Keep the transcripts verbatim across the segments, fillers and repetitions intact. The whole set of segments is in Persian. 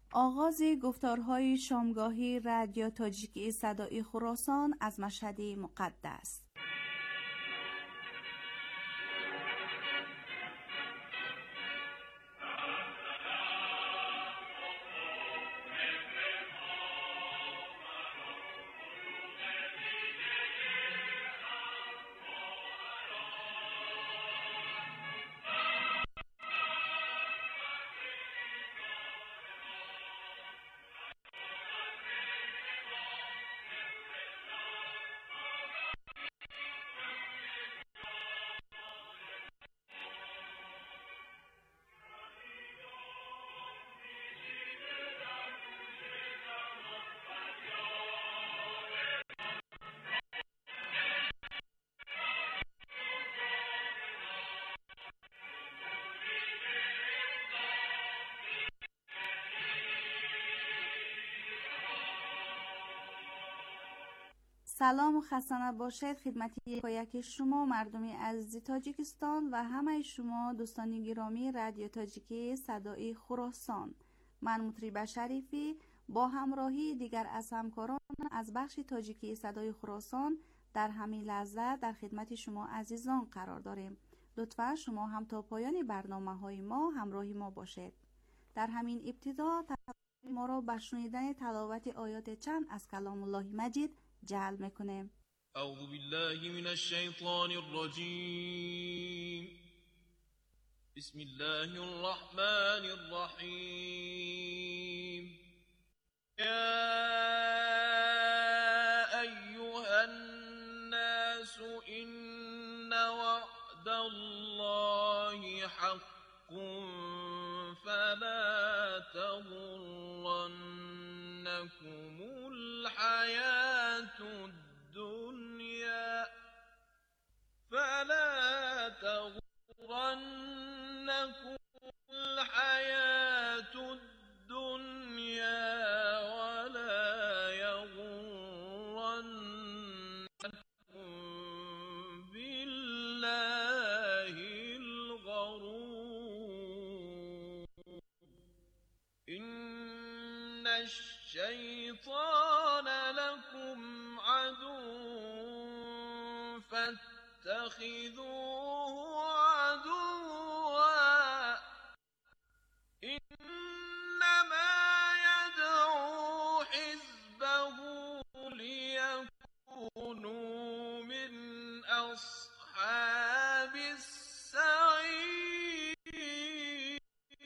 آغاز گفتارهای شامگاهی رادیو تاجیکی صدای خراسان از مشهد مقدس. سلام و خسته نباشید خدمت یکایک شما مردمی عزیز تاجیکستان و همه شما دوستان گرامی رادیو تاجیکی صدای خراسان. من مطرب شریفی با همراهی دیگر از همکاران از بخش تاجیکی صدای خراسان در همین لحظه در خدمت شما عزیزان قرار داریم. لطفا شما هم تا پایان برنامه‌های ما همراهی ما باشید. در همین ابتدا ما را به شنیدن تلاوت آیات چند از کلام الله مجید جلب میکنه. اعوذ بالله من الشیطان الرجیم. بسم الله الرحمن الرحیم. یا ایها الناس ان وعد الله حق فلا تغرنكم الحياة الدنيا فلا تغرنكم الحياة الدنيا ولا يغرنكم بالله الغرور. إن الشيطان لكم عدو فاتخذوه عدوا إنما يدعو حزبه ليكونوا من أصحاب السعير.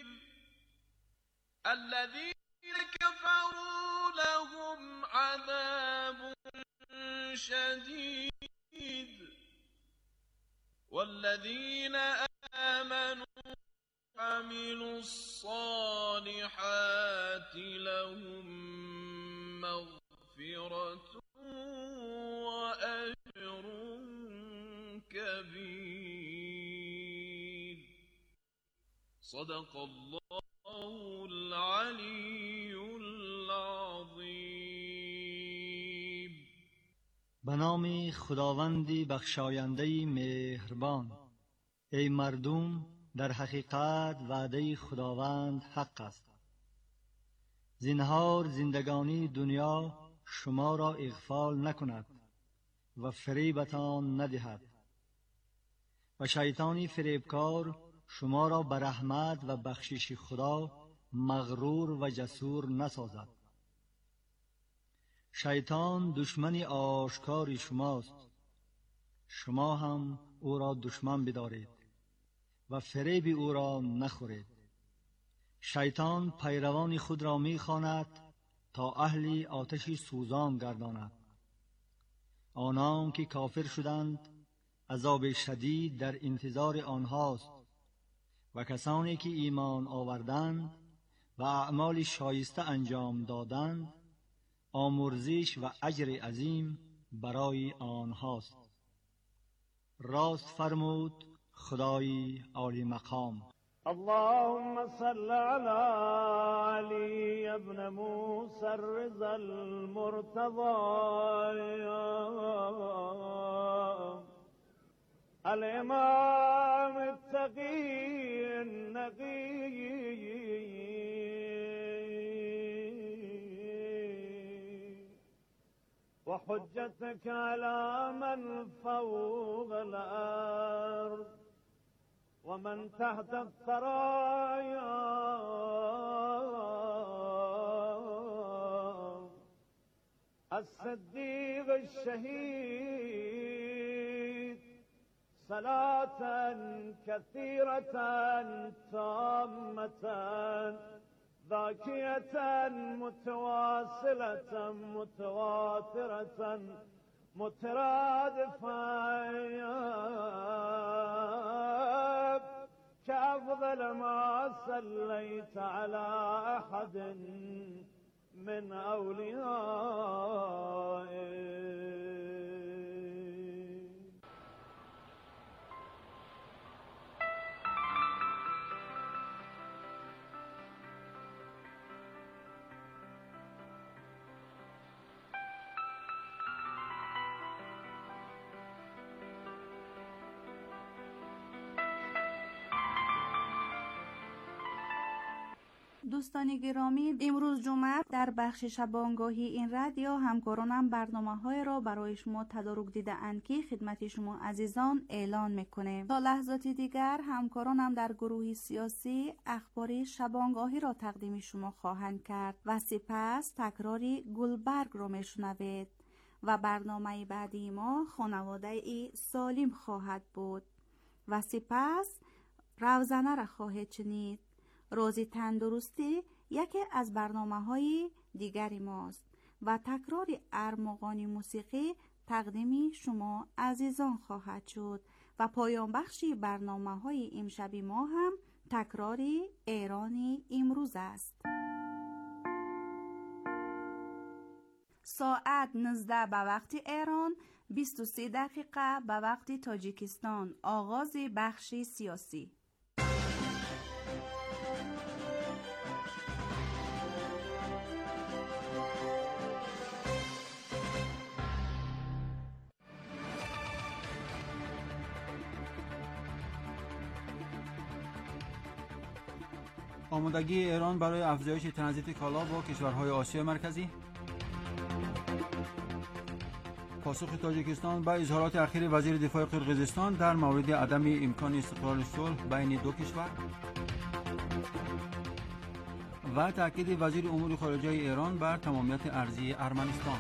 الذين كفروا لهم عذاب شديد والذين آمنوا وعملوا الصالحات لهم مغفرة وأجر كبير. صدق الله العلی العظیم. به نام خداوند بخشاینده مهربان. ای مردم، در حقیقت وعده خداوند حق است. زنهار زندگانی دنیا شما را اغفال نکند و فریبتان ندهد و شیطانی فریبکار شما را به رحمت و بخشش خدا مغرور و جسور نسازد. شیطان دشمن آشکار شماست، شما هم او را دشمن بدارید و فریب او را نخورید. شیطان پیروان خود را می‌خواند تا اهل آتش سوزان گرداند. آنان که کافر شدند عذاب شدید در انتظار آنهاست و کسانی که ایمان آوردند و اعمال شایسته انجام دادند آمرزش و اجر عظیم برای آنهاست. راست فرمود خدای عالی مقام. اللهم صل على علي ابن موسى الرضا المرتضى الإمام التقي النقي وحجتك على من فوق الأرض ومن تحت الثرايا الصديق الشهيد صلاة كثيرة تامة ذاكية متواصلة متواترة مترادفة كأفضل ما صليت على أحد من أوليائك. دوستان گرامی، امروز جمعه در بخش شبانگاهی این رادیو همکارانم برنامه‌های را برای شما تدارک دیده اند که خدمت شما عزیزان اعلان میکنه. تا لحظاتی دیگر همکارانم در گروه سیاسی اخبار شبانگاهی را تقدیم شما خواهند کرد و سپس تکراری گلبرگ را میشنوید و برنامه بعدی ما خانواده ای سالم خواهد بود و سپس روزنه را خواهید شنید. روزی تندرستی یکی از برنامه‌های دیگری ماست و تکرار ارمغان موسیقی تقدیم شما عزیزان خواهد شد و پایان بخشی برنامه‌های امشب ما هم تکرار ایرانی امروز است. ساعت نوزده به وقت ایران، بیست و سه دقیقه به وقت تاجیکستان. آغاز بخش سیاسی. آمادگی ایران برای افزایش ترانزیت کالا با کشورهای آسیای مرکزی. پاسخ تاجیکستان به اظهارات اخیر وزیر دفاع قرقیزستان در مورد عدم امکان استقرار صلح بین دو کشور و تاکید وزیر امور خارجه ایران بر تمامیت ارضی ارمنستان.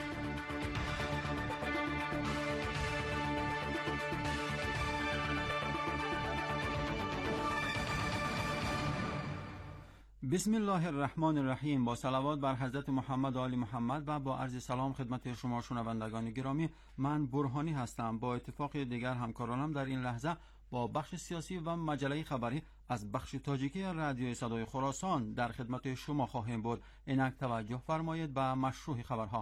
بسم الله الرحمن الرحیم. با صلوات بر حضرت محمد و آل محمد و با عرض سلام خدمت شما شنوندگان گرامی، من برهانی هستم. با اتفاق دیگر همکارانم در این لحظه با بخش سیاسی و مجله خبری از بخش تاجیکی رادیو صدای خراسان در خدمت شما خواهیم بود. اینک توجه فرمایید به مشروع خبرها.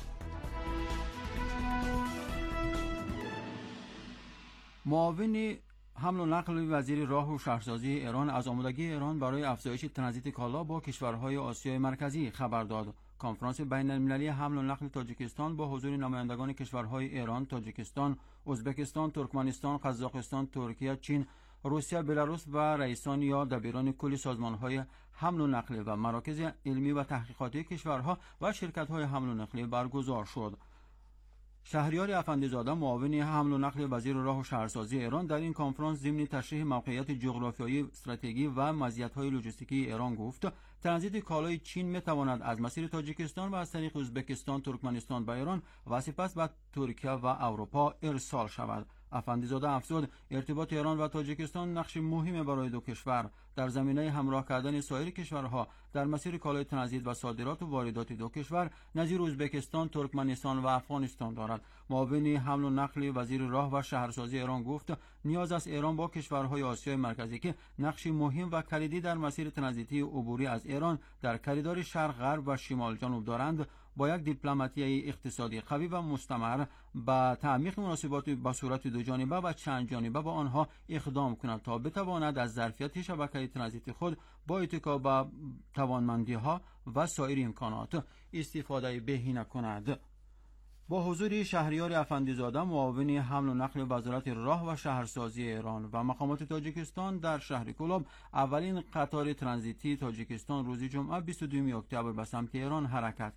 معاون حمل و نقل وزیر راه و شهرسازی ایران از آمادگی ایران برای افزایش ترانزیت کالا با کشورهای آسیای مرکزی خبر داد. کنفرانس بین المللی حمل و نقل تاجیکستان با حضور نمایندگان کشورهای ایران، تاجیکستان، ازبکستان، ترکمنستان، قزاقستان، ترکیه، چین، روسیه، بلاروس و رئیسان یا دبیران کل سازمانهای حمل و نقل و مراکز علمی و تحقیقاتی کشورها و شرکت‌های حمل و نقل برگزار شد. شهریار افندیزاده معاون حمل و نقل وزیر راه و شهرسازی ایران در این کنفرانس ضمن تشریح موقعیت جغرافیایی، استراتژی و مزیت‌های لوجستیکی ایران گفت ترانزیت کالای چین می‌تواند از مسیر تاجیکستان و از طریق ازبکستان، ترکمنستان به ایران و سپس به ترکیه و اروپا ارسال شود. افندیزاده افزود ارتباط ایران و تاجیکستان نقش مهمی برای دو کشور در زمینه همراه کردن سایر کشورها در مسیر کالای ترانزیت و صادرات و واردات دو کشور نظیر ازبکستان، ترکمنستان و افغانستان دارد. معاون حمل و نقل وزیر راه و شهرسازی ایران گفت نیاز است ایران با کشورهای آسیای مرکزی که نقش مهم و کلیدی در مسیر ترانزیتی عبوری از ایران در کریدور شرق غرب و شمال جنوب دارند با یک دیپلماتی اقتصادی قوی و مستمر با تعمیق مناسبات با صورت دو جانبه و چند جانبه با آنها اقدام کند تا بتواند از ظرفیت شبکه ترانزیت خود با اتکا به توانمندی‌ها و سایر امکانات استفاده بهینه کند. با حضور شهریار افندیزاده معاون حمل و نقل وزارت راه و شهرسازی ایران و مقامات تاجیکستان در شهر کلاب اولین قطار ترانزیتی تاجیکستان روز جمعه بیست و دو اکتبر به سمت ایران حرکت کرد.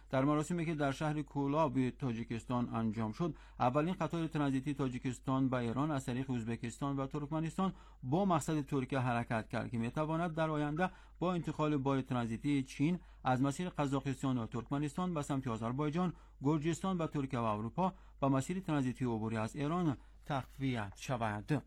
در مراسمی که در شهر کولاب تاجیکستان انجام شد، اولین قطار ترانزیتی تاجیکستان به ایران از طریق ازبکستان و ترکمنستان با مقصد ترکیه حرکت کرد که میتواند در آینده با انتقال بار ترانزیتی چین از مسیر قزاقستان و ترکمنستان به سمت آذربایجان، گرجستان و ترکیه و اروپا به مسیر ترانزیتی عبوری از ایران تقویت شود.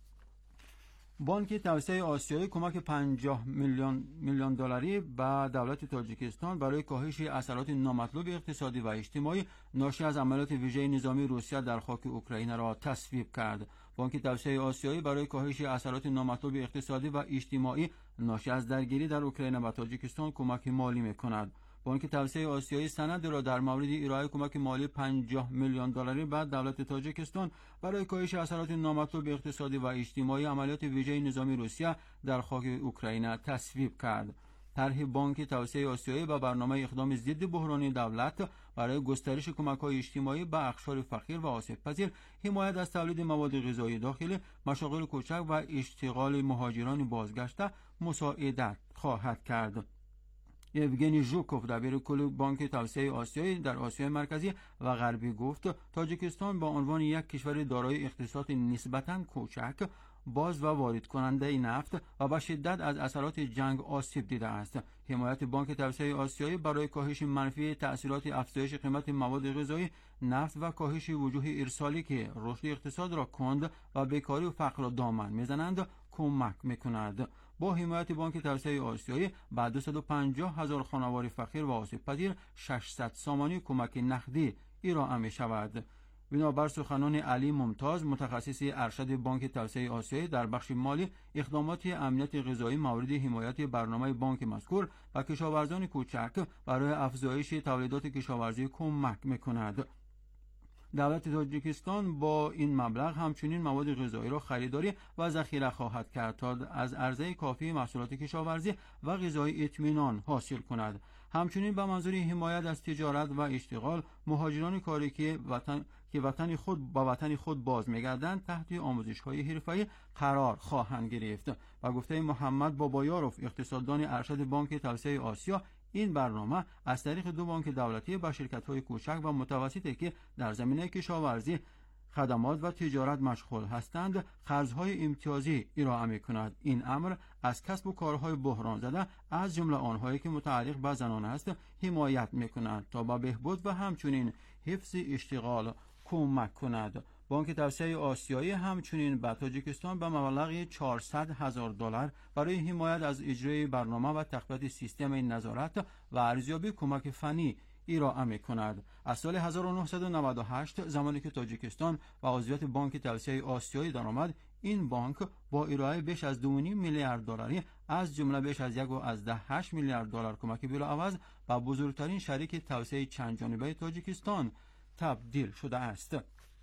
بانک توسعه آسیایی کمک پنجاه میلیون میلیون دلاری به دولت تاجیکستان برای کاهش اثرات نامطلوب اقتصادی و اجتماعی ناشی از عملیات ویژه نظامی روسیه در خاک اوکراین را تصویب کرد. بانک توسعه آسیایی برای کاهش اثرات نامطلوب اقتصادی و اجتماعی ناشی از درگیری در اوکراین و تاجیکستان کمک مالی می‌کند. بانک توسعه آسیایی سند را در مورد ارائه کمک مالی پنجاه میلیون دلاری به دولت تاجیکستان برای کاهش اثرات نامطلوب اقتصادی و اجتماعی عملیات ویژه نظامی روسیه در خاک اوکراین تصویب کرد. طرح بانک توسعه آسیایی با برنامه اقدام ضد بحرانی دولت برای گسترش کمک‌های اجتماعی به اقشار فقیر و آسیب‌پذیر، حمایت از تولید مواد غذایی داخلی، مشاغل کوچک و اشتغال مهاجران بازگشته مساعدت خواهد کرد. یوگنی ژوکوف دبیر کل بانک توسعه آسیایی در آسیای مرکزی و غربی گفت تاجیکستان با عنوان یک کشور دارای اقتصاد نسبتاً کوچک، باز و وارد کننده نفت و به شدت از اثرات جنگ آسیب دیده است. حمایت بانک توسعه آسیایی برای کاهش منفی تأثیرات افزایش قیمت مواد غذایی، نفت و کاهش وجوه ارسالی که رشد اقتصاد را کند و بیکاری و فقر را دامن میزنند کمک میکند. با حمایت بانک توسعه آسیایی بعد دویست و پنجاه هزار خانواده فقیر و آسیب پذیر ششصد سامانی کمک نقدی ارائه می شود. بنابر سخنان علی ممتاز، متخصص ارشد بانک توسعه آسیایی در بخش مالی، اقدامات امنیت غذایی مورد حمایت برنامه بانک مذکور و کشاورزان کوچک برای افزایش تولیدات کشاورزی کمک می‌کند. دولت تاجیکستان با این مبلغ همچنین مواد غذایی را خریداری و ذخیره خواهد کرد تا از عرضه کافی محصولات کشاورزی و غذایی اطمینان حاصل کند. همچنین به منظور حمایت از تجارت و اشتغال، مهاجران کاری که وطن که وطن خود با وطن خود باز می‌گردند تحت آموزش‌های حرفه‌ای قرار خواهند گرفت. و گفته محمد بابایاروف، اقتصاددان ارشد بانک توسعه آسیا، این برنامه از طریق دو بانک دولتی با شرکت‌های کوچک و متوسطی که در زمینه کشاورزی، خدمات و تجارت مشغول هستند قرض‌های امتیازی ارائه می‌کند. این امر از کسب و کارهای بحران زده از جمله آنهایی که متعلق به زنان است حمایت می‌کند تا به بهبود و همچنین حفظ اشتغال کمک کند. بانک توسعه آسیایی همچنین به تاجیکستان به مبلغ چهارصد هزار دلار برای حمایت از اجرای برنامه و تقویت سیستم نظارت و ارزیابی کمک فنی ارائه می‌کند. از سال هزار و نهصد و نود و هشت زمانی که تاجیکستان و عضویت بانک توسعه آسیایی درآمد، این بانک با ارائه بیش از دو و نیم میلیارد دلاری از جمله بیش از یک و از ده هشت میلیارد دلار کمک بلاعوض به بزرگترین شریک توسعه چند جانبه تاجیکستان تبدیل شده است.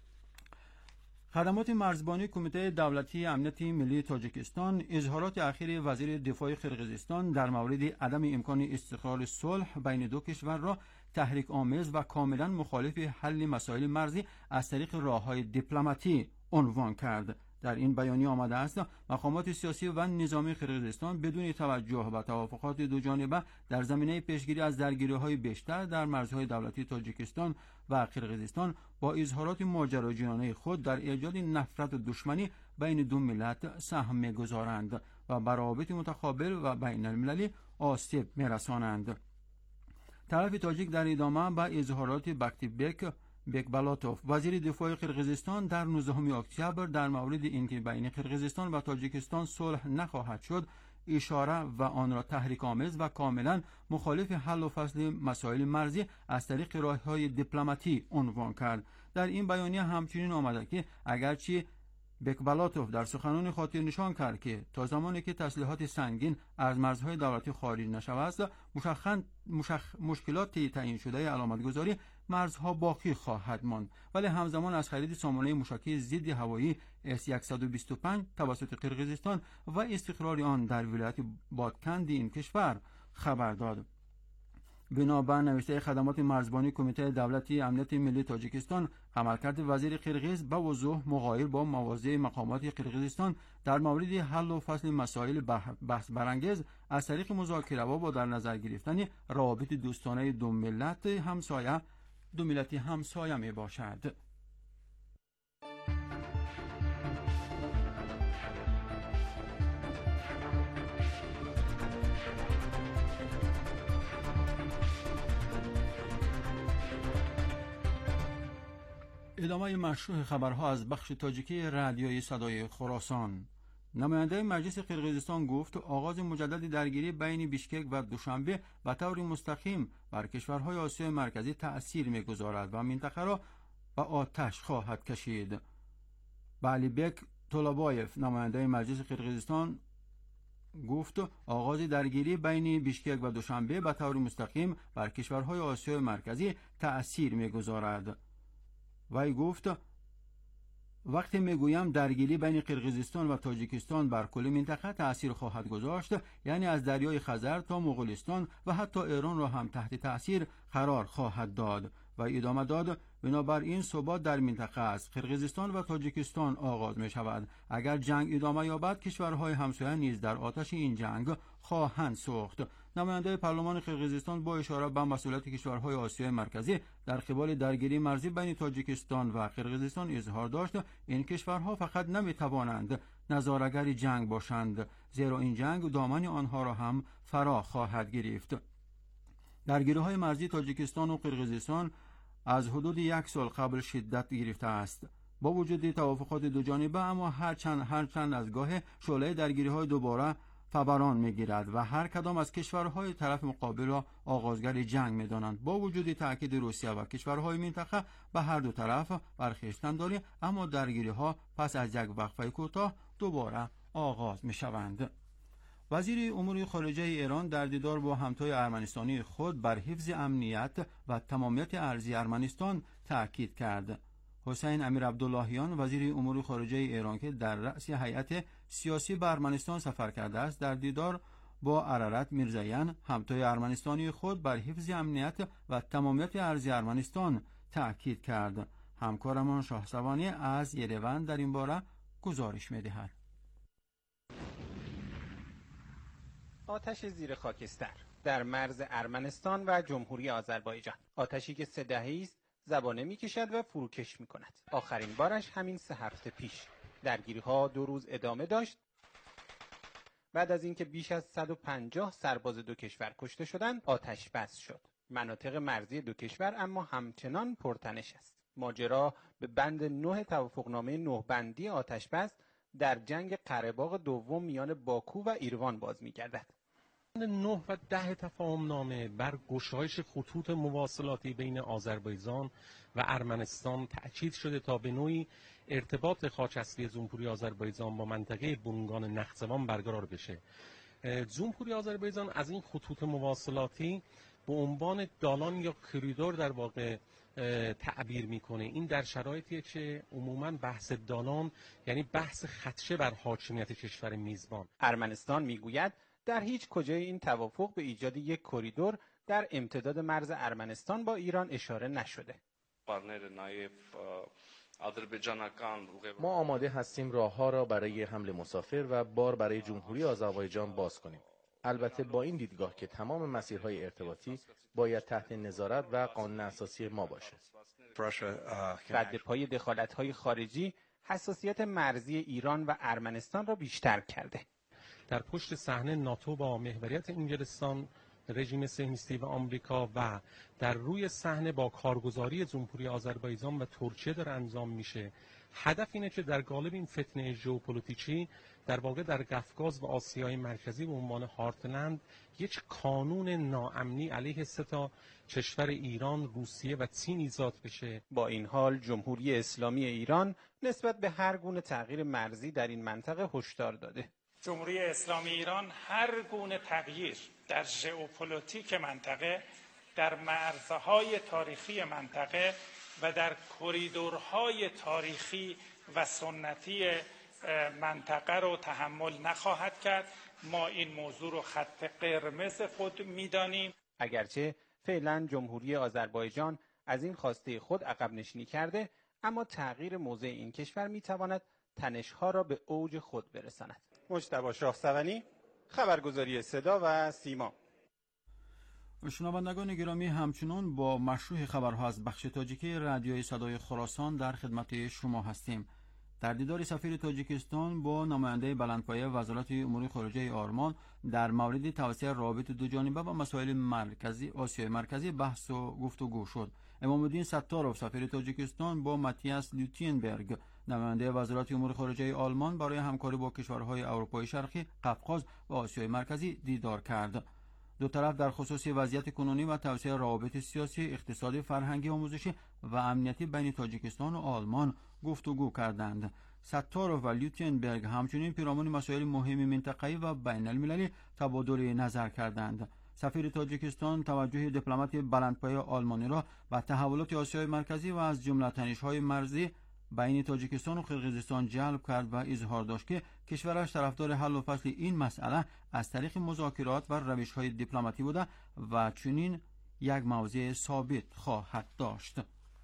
خدمات مرزبانی کمیته دولتی امنیت ملی تاجیکستان اظهارات اخیر وزیر دفاع قرقیزستان در مورد عدم امکان استقرار صلح بین دو کشور را تحریک آمیز و کاملا مخالف حل مسائل مرزی از طریق راه‌های دیپلماتی عنوان کرد. در این بیانیه آمده است مقامات سیاسی و نظامی قرقیزستان بدون توجه به توافقات دو جانبه در زمینه پیشگیری از درگیری‌های بیشتر در مرزهای دولتی تاجیکستان و قرقیزستان با اظهارات ماجراجویانه خود در ایجاد نفرت و دشمنی بین دو ملت سهم می‌گذارند و بر روابط متقابل و بین المللی آسیب می‌رسانند. طرف تاجیک در ادامه به اظهارات بکتیبک بیکبالاتوف، وزیر دفاع قرقیزستان، در نوزدهم اکتبر در مورد اینکه بین قرقیزستان و تاجیکستان صلح نخواهد شد اشاره و آن را تحریک آمیز و کاملا مخالف حل و فصل مسائل مرزی از طریق راه‌های دیپلماتی عنوان کرد. در این بیانیه همچنین آمده که اگرچه بیکبالاتوف در سخنان خاطر نشان کرد که تا زمانی که تسلیحات سنگین از مرزهای دولتی خارج نشود مشخص مشخ... مشکلات تعیین شده علامتگذاری مرزها باقی خواهد ماند، ولی همزمان از خرید سامانه موشکی ضد هوایی اس صد و بیست و پنج توسط قرقیزستان و استقرار آن در ولایت بادکند این کشور خبر داد. بنابر نوشته خدمات مرزبانی کمیته دولتی امنیت ملی تاجیکستان، عملکرد وزیر قرقیز به وضوح مغایر با مواضع مقامات قرقیزستان در مورد حل و فصل مسائل بحث برانگیز از طریق مذاکره و با در نظر گرفتن روابط دوستانه دو ملت همسایه دو ملت همسایه می باشد. ادامه مشروع خبرها از بخش تاجیکی رادیوی صدای خراسان. نماینده مجلس قرقیزستان گفت آغاز مجدد درگیری بین بیشکک و دوشنبه به طور مستقیم بر کشورهای آسیای مرکزی تأثیر می‌گذارد و منطقه را به آتش خواهد کشید. بالیبک طلابایف نماینده مجلس قرقیزستان گفت آغاز درگیری بین بیشکک و دوشنبه به طور مستقیم بر کشورهای آسیای مرکزی تأثیر می‌گذارد. وی گفت وقتی میگویم درگیری بین قرقیزستان و تاجیکستان بر کل منطقه تأثیر خواهد گذاشت، یعنی از دریای خزر تا مغولستان و حتی ایران را هم تحت تأثیر قرار خواهد داد. و ادامه داد بنابراین ثبات در منطقه است. قرقیزستان و تاجیکستان آغاز می شود. اگر جنگ ادامه یابد کشورهای همسایه نیز در آتش این جنگ خواهند سوخت. نماینده پارلمان قرقیزستان با اشاره به مسئولیت کشورهای آسیای مرکزی در قبال درگیری مرزی بین تاجیکستان و قرقیزستان اظهار داشت این کشورها فقط نمی توانند نظاره‌گر جنگ باشند، زیرا این جنگ دامن آنها را هم فرا خواهد گرفت. درگیری‌های مرزی تاجیکستان و قرقیزستان از حدود یک سال قبل شدت گرفته است. با وجود توافقات دو جانبه اما هر چند هر چند از گاه شعله درگیری‌های دوباره فوران می‌گیرد و هر کدام از کشورهای طرف مقابل را آغازگر جنگ می‌دانند. با وجود تاکید روسیه و کشورهای منطقه به هر دو طرف برخیستنداری، اما درگیری‌ها پس از یک وقفه کوتاه دوباره آغاز می‌شوند. وزیر امور خارجه ایران در دیدار با همتای ارمنستانی خود بر حفظ امنیت و تمامیت ارضی ارمنستان تاکید کرد. حسین امیر عبداللهیان وزیر امور خارجه ایران که در رأس هیئت سیاسی به ارمنستان سفر کرده است در دیدار با ارارت میرزایان همتای ارمنستانی خود بر حفظ امنیت و تمامیت ارضی ارمنستان تاکید کرد. همکارمان شاهسوانی از یریون در این باره گزارش می‌دهد. آتش زیر خاکستر در مرز ارمنستان و جمهوری آذربایجان، آتشی که سه دهه است زبانه می‌کشد و فروکش می‌کند. آخرین بارش همین سه هفته پیش. درگیری‌ها دو روز ادامه داشت. بعد از اینکه بیش از صد و پنجاه سرباز دو کشور کشته شدند، آتش بس شد. مناطق مرزی دو کشور اما همچنان پرتنش است. ماجرا به بند نه توافقنامه نه بندی آتش بس در جنگ قره‌باغ دوم میان باکو و ایروان باز می‌گردد. نه و ده تفاهم‌نامه بر گشایش خطوط مواصلاتی بین آذربایجان و ارمنستان تأکید شده تا به نوعی ارتباط خاک جمهوری آذربایجان با منطقه برونگان نخچوان برقرار بشه. جمهوری آذربایجان از این خطوط مواصلاتی به عنوان دالان یا کریدور در واقع تعبیر میکنه. این در شرایطیه که عموما بحث دالان یعنی بحث خدشه بر حاکمیت کشور میزبان. ارمنستان میگوید در هیچ کجای این توافق به ایجاد یک کریدور در امتداد مرز ارمنستان با ایران اشاره نشده. ما آماده هستیم راهها را برای حمل مسافر و بار برای جمهوری آذربایجان باز کنیم. البته با این دیدگاه که تمام مسیرهای ارتباطی باید تحت نظارت و قانون اساسی ما باشد. رد پای دخالت‌های خارجی حساسیت مرزی ایران و ارمنستان را بیشتر کرده. در پشت صحنه ناتو با محوریت انگلستان، رژیم صهیونیستی و آمریکا و در روی صحنه با کارگزاری جمهوری آذربایجان و ترکیه داره انجام میشه. هدف اینه که در قالب این فتنه ژئوپلیتیکی در واقع در قفقاز و آسیای مرکزی به عنوان هارتلند یک قانون ناامنی علیه سه تا کشور ایران، روسیه و چین ایجاد بشه. با این حال جمهوری اسلامی ایران نسبت به هر گونه تغییر مرزی در این منطقه هشدار داده. جمهوری اسلامی ایران هر گونه تغییر در ژئوپلیتیک منطقه، در مرزهای تاریخی منطقه و در کریدورهای تاریخی و سنتی منطقه رو تحمل نخواهد کرد. ما این موضوع رو خط قرمز خود می‌دانیم. اگرچه فعلا جمهوری آذربایجان از این خواسته خود عقب نشینی کرده، اما تغییر موضع این کشور میتواند تنش‌ها را به اوج خود برساند. مجتبی شاهسوانی، خبرگزاری صدا و سیما. شنوندگان گرامی، همچنان با مشروع خبرها از بخش تاجیکی رادیوی صدای خراسان در خدمت شما هستیم. در دیدار سفیر تاجیکستان با نماینده بلندپایه وزارت امور خارجه آلمان در مورد توسعه روابط دو جانبه و مسائل مرکزی آسیای مرکزی بحث و گفتگو شد. امام الدین ستاروف سفیر تاجیکستان با ماتیاس لوتینبرگ نماینده وزارت امور خارجه آلمان برای همکاری با کشورهای اروپای شرقی، قفقاز و آسیای مرکزی دیدار کرد. دو طرف در خصوص وضعیت کنونی و توسعه روابط سیاسی، اقتصادی، فرهنگی، آموزشی و امنیتی بین تاجیکستان و آلمان گفتگو کردند. ستاروف و لیوتنبرگ همچنین پیرامون مسائل مهم منطقه‌ای و بین المللی تبادل نظر کردند. سفیر تاجیکستان توجه دیپلمات بلندپایه آلمانی را به تحولات آسیای مرکزی و از جمله تنش‌های مرزی بین تاجیکستان و قرقیزستان جلب کرد و اظهار داشت که کشورش طرفدار حل و فصل این مسئله از طریق مذاکرات و روش‌های دیپلماتی بوده و چنین یک موضع ثابت خواهد داشت.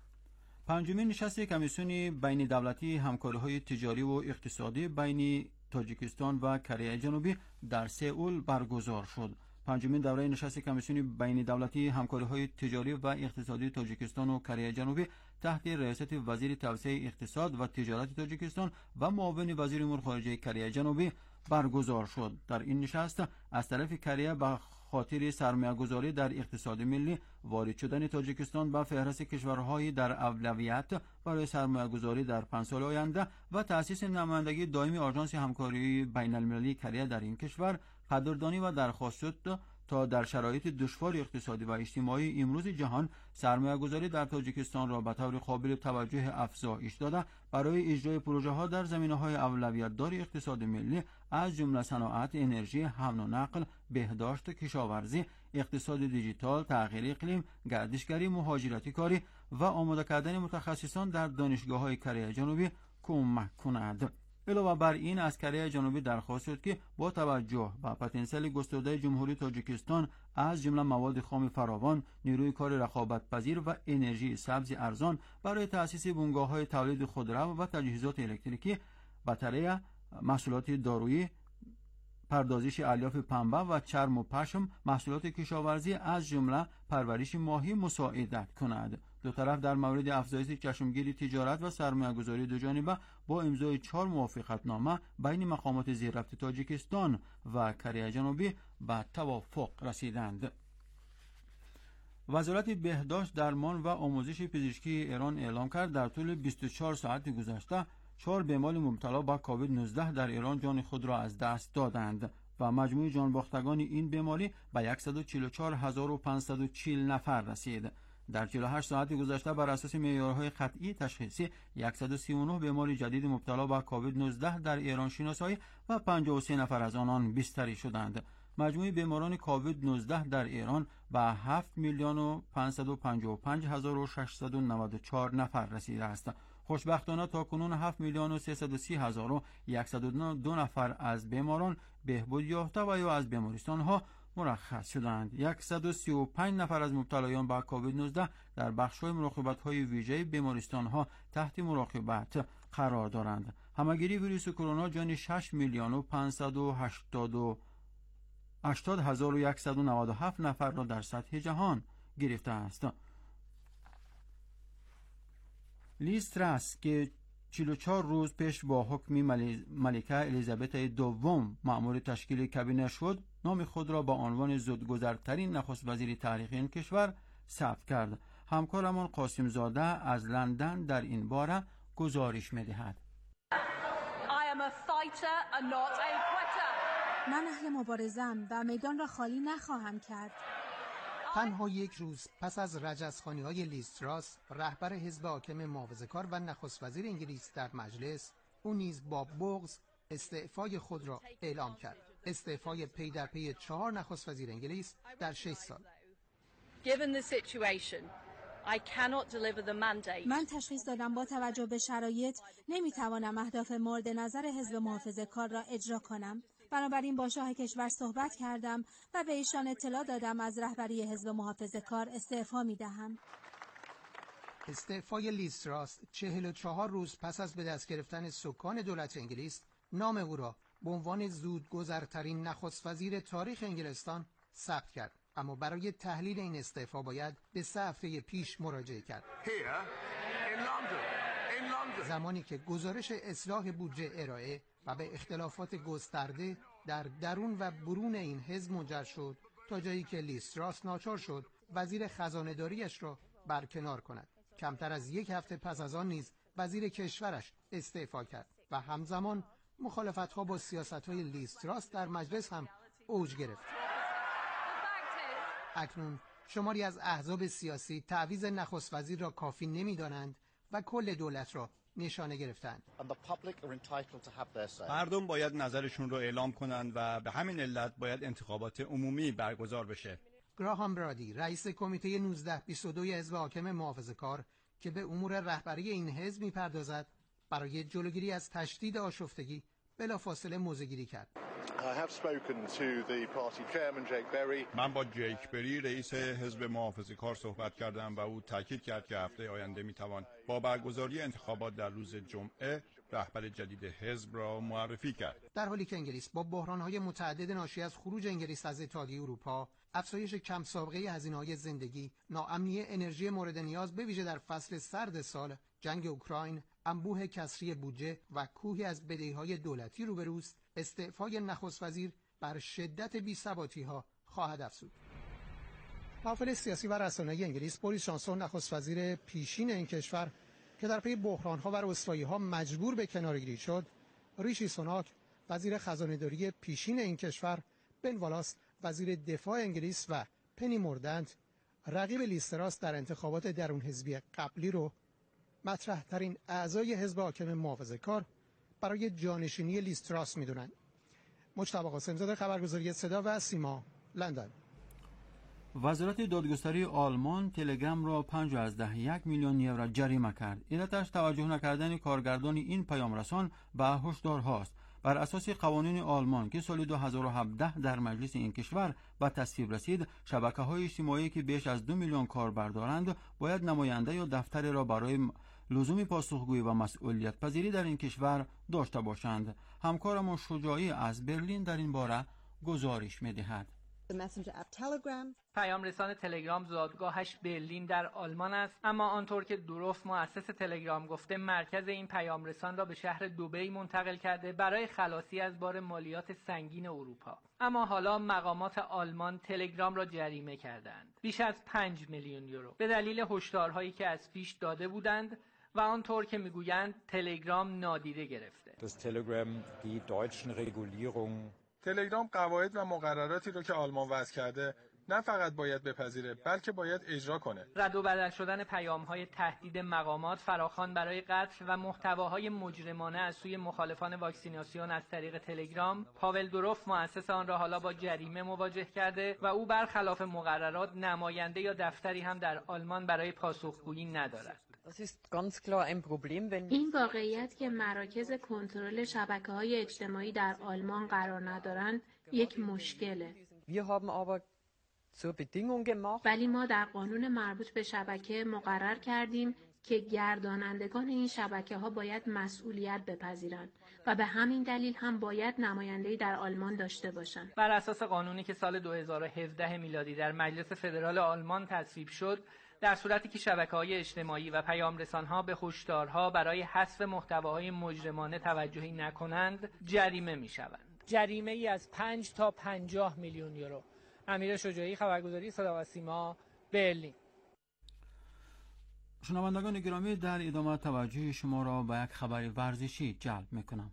پنجمین نشست کمیسیون بین دولتی همکاری‌های تجاری و اقتصادی بین تاجیکستان و کره جنوبی در سئول برگزار شد. پنجمین دوره نشست کمیسیون بین دولتی همکاری‌های تجاری و اقتصادی تاجیکستان و کره جنوبی تحت رئاست وزیر توسعه اقتصاد و تجارت تاجیکستان و معاون وزیر امور خارجه کره جنوبی برگزار شد. در این نشست از طرف کره به خاطر سرمایه‌گذاری در اقتصاد ملی، وارد شدن تاجیکستان به فهرست کشورهای در اولویت برای سرمایه‌گذاری در پنج سال آینده و تأسیس نمایندگی دائمی آژانس همکاری بین‌المللی کره در این کشور قدردانی و درخواست شد تا در شرایط دشوار اقتصادی و اجتماعی امروز جهان سرمایه‌گذاری در تاجیکستان را به طور قابل توجه افزایش داده برای اجرای پروژه‌ها در زمینه‌های اولویت دار اقتصاد ملی از جمله صنعت، انرژی، حمل و نقل، بهداشت، کشاورزی، اقتصاد دیجیتال، تغییر اقلیم، گردشگری، مهاجرتی کاری و آماده کردن متخصصان در دانشگاه‌های کره جنوبی کمک کند. علاوه بر این از کره جنوبی درخواست شد که با توجه به پتانسیل گسترده جمهوری تاجیکستان از جمله مواد خام فراوان، نیروی کار رقابت‌پذیر و انرژی سبز ارزان برای تأسیس بنگاه‌های تولید خودرو و تجهیزات الکتریکی، بطری، محصولات دارویی، پردازش الیاف پنبه و چرم و پشم، محصولات کشاورزی از جمله پرورش ماهی مساعدت کند. دو طرف در مورد افزایش چشمگیری تجارت و سرمایه‌گذاری دو جانبه با امضای چهار موافقتنامه بین مقامات زیرربط تاجیکستان و کره جنوبی به توافق رسیدند. وزارت بهداشت، درمان و آموزش پزشکی ایران اعلام کرد در طول بیست و چهار ساعت گذشته چهار بیمار مبتلا به کووید نوزده در ایران جان خود را از دست دادند و مجموع جانباختگان این بیماری به صد و چهل و چهار هزار و پانصد و چهل نفر رسید. در چهل و هشت ساعت گذشته بر اساس معیارهای قطعی تشخیصی صد و سی و نه بیمار جدید مبتلا به کووید نوزده در ایران شناسایی و پنجاه و سه نفر از آنان بستری شدند. مجموع بیماران کووید نوزده در ایران به هفت میلیون و پانصد و پنجاه و پنج هزار و ششصد و نود و چهار نفر رسیده است. خوشبختانه تاکنون هفت میلیون و سیصد و سی هزار و صد و دو نفر از بیماران بهبود یافته و یا از بیمارستان‌ها مرخص شدند. صد و سی و پنج نفر از مبتلایان به کووید نوزده در بخش‌های مراقبت‌های ویژه بیمارستان‌ها تحت مراقبت قرار دارند. همگیری ویروس کرونا جان شش میلیون و پانصد و هشتاد هزار و صد و نود و هفت نفر را در سطح جهان گرفته است. لیز تراس که چهل و چهار روز پیش با حکم ملکه الیزابت دوم مأمور تشکیل کابینه شد، نام خود را با عنوان زودگذرترین نخست وزیر تاریخ این کشور ثبت کرد. همکارمان قاسم زاده از لندن در این باره گزارش می‌دهد. من اهل مبارزه‌ام و میدان را خالی نخواهم کرد. تنها یک روز پس از رجزخوانی‌های لیز تراس، رهبر حزب حاکم محافظه‌کار و نخست وزیر انگلیس در مجلس، او نیز با بغض استعفای خود را اعلام کرد. استعفای پی در پی چهار نخست وزیر انگلیس در شش سال. من تشخیص دادم با توجه به شرایط نمیتوانم اهداف مورد نظر حزب محافظه‌کار را اجرا کنم. بنابراین با شاه کشور صحبت کردم و به ایشان اطلاع دادم از رهبری حزب محافظه‌کار استعفا می‌دهم. استعفای لیز تراس چهل و چهار روز پس از به دست گرفتن سکان دولت انگلیس نام او را به عنوان زودگذرترین نخست وزیر تاریخ انگلستان ثبت کرد. اما برای تحلیل این استعفا باید به سه هفته پیش مراجعه کرد. زمانی که گزارش اصلاح بودجه ارائه و به اختلافات گسترده در درون و برون این حزب منجر شد تا جایی که لیز تراس ناچار شد وزیر خزانه‌داریش را برکنار کند. کمتر از یک هفته پس از آن نیز وزیر کشورش استعفا کرد و همزمان مخالفت‌ها با سیاست‌های لیز تراس در مجلس هم اوج گرفت. اکنون شماری از احزاب سیاسی تعویض نخست وزیر را کافی نمی‌دانند و کل دولت را نشانه گرفتند. مردم باید نظرشون رو اعلام کنند و به همین علت باید انتخابات عمومی برگزار بشه. گراهام برادی رئیس کمیته نوزده بیست و دو حزب حاکم محافظه‌کار که به امور رهبری این حزب می‌پردازد برای جلوگیری از تشدید آشفتگی بلافاصله موضع‌گیری کرد. من با جیک بری رئیس حزب محافظه‌کار صحبت کردم و او تاکید کرد که هفته آینده میتوان با برگزاری انتخابات در روز جمعه رهبر جدید حزب را معرفی کرد. در حالی که انگلیس با بحران‌های متعدد ناشی از خروج انگلیس از اتحادیه اروپا، افزایش کم سابقه هزینه‌های زندگی، ناامنی انرژی مورد نیاز به ویژه در فصل سرد سال، جنگ اوکراین، انبوه کسری بودجه و کوهی از بدهی‌های دولتی روبروست، استعفای نخست وزیر بر شدت بی‌ثباتی‌ها خواهد افزود. محافل سیاسی و رسانه‌ای انگلیس بوریس جانسون نخست وزیر پیشین این کشور که در پی بحران‌ها و رسوایی‌ها مجبور به کناره‌گیری شد، ریشی سوناک وزیر خزانه‌داری پیشین این کشور، بن والاس وزیر دفاع انگلیس و پنی موردنت رقیب لیز تراس در انتخابات درون حزبی قبلی رو مطرح ترین اعضای حزب حاکم محافظه‌کار برای جانشینی لیز تراس می‌دونن. مجتبی قاسم‌زاده، خبرگزاری صدا و سیما، لندن. وزارت دادگستری آلمان تلگرام را پنج از ده یک میلیون یورو جریمه کرد. علتش توجه نکردن کارگردان این پیام رسان به هشدارهاست. بر اساس قوانین آلمان که سال دو هزار و هفده در مجلس این کشور به تصویب رسید، شبکه‌های اجتماعی که بیش از دو میلیون کاربر دارند باید نماینده یا دفتری را برای لزوم پاسخگویی و مسئولیت پذیری در این کشور داشته باشند. همکارم شجاعی از برلین در این باره گزارش می‌دهد. پیام رسان تلگرام زادگاهش برلین در آلمان است، اما آنطور که دروف مؤسس تلگرام گفته مرکز این پیام رسان را به شهر دبی منتقل کرده برای خلاصی از بار مالیات سنگین اروپا. اما حالا مقامات آلمان تلگرام را جریمه کردند، بیش از پنج میلیون یورو، به دلیل هشدارهایی که از پیش داده بودند و آنطور که میگویند تلگرام نادیده گرفته. تلگرام قواعد و مقرراتی رو که آلمان وضع کرده نه فقط باید بپذیره بلکه باید اجرا کنه. رد و بدل شدن پیام‌های تهدید مقامات فراخوان برای قتل و محتواهای مجرمانه از سوی مخالفان واکسیناسیون از طریق تلگرام، پاول دوروف مؤسس آن را حالا با جریمه مواجه کرده و او برخلاف مقررات نماینده یا دفتری هم در آلمان برای پاسخگویی ندارد. این واقعیت که مراکز کنترل شبکه‌های اجتماعی در آلمان قرار ندارند یک مشکله. ولی ما در قانون مربوط به شبکه مقرر کردیم که گردانندگان این شبکه‌ها باید مسئولیت بپذیرند و به همین دلیل هم باید نماینده‌ای در آلمان داشته باشند. بر اساس قانونی که سال دو هزار و هفده میلادی در مجلس فدرال آلمان تصویب شد، در صورتی که شبکه‌های اجتماعی و پیام رسان‌ها به هشدارها برای حذف محتواهای مجرمانه توجهی نکنند، جریمه می‌شوند. جریمه ای از پنج تا پنجاه میلیون یورو. امیر شجاعی، خبرگزاری صدا و سیما، برلین. شنوندگان گرامی، در ادامه توجه شما را به یک خبر ورزشی جلب می‌کنم.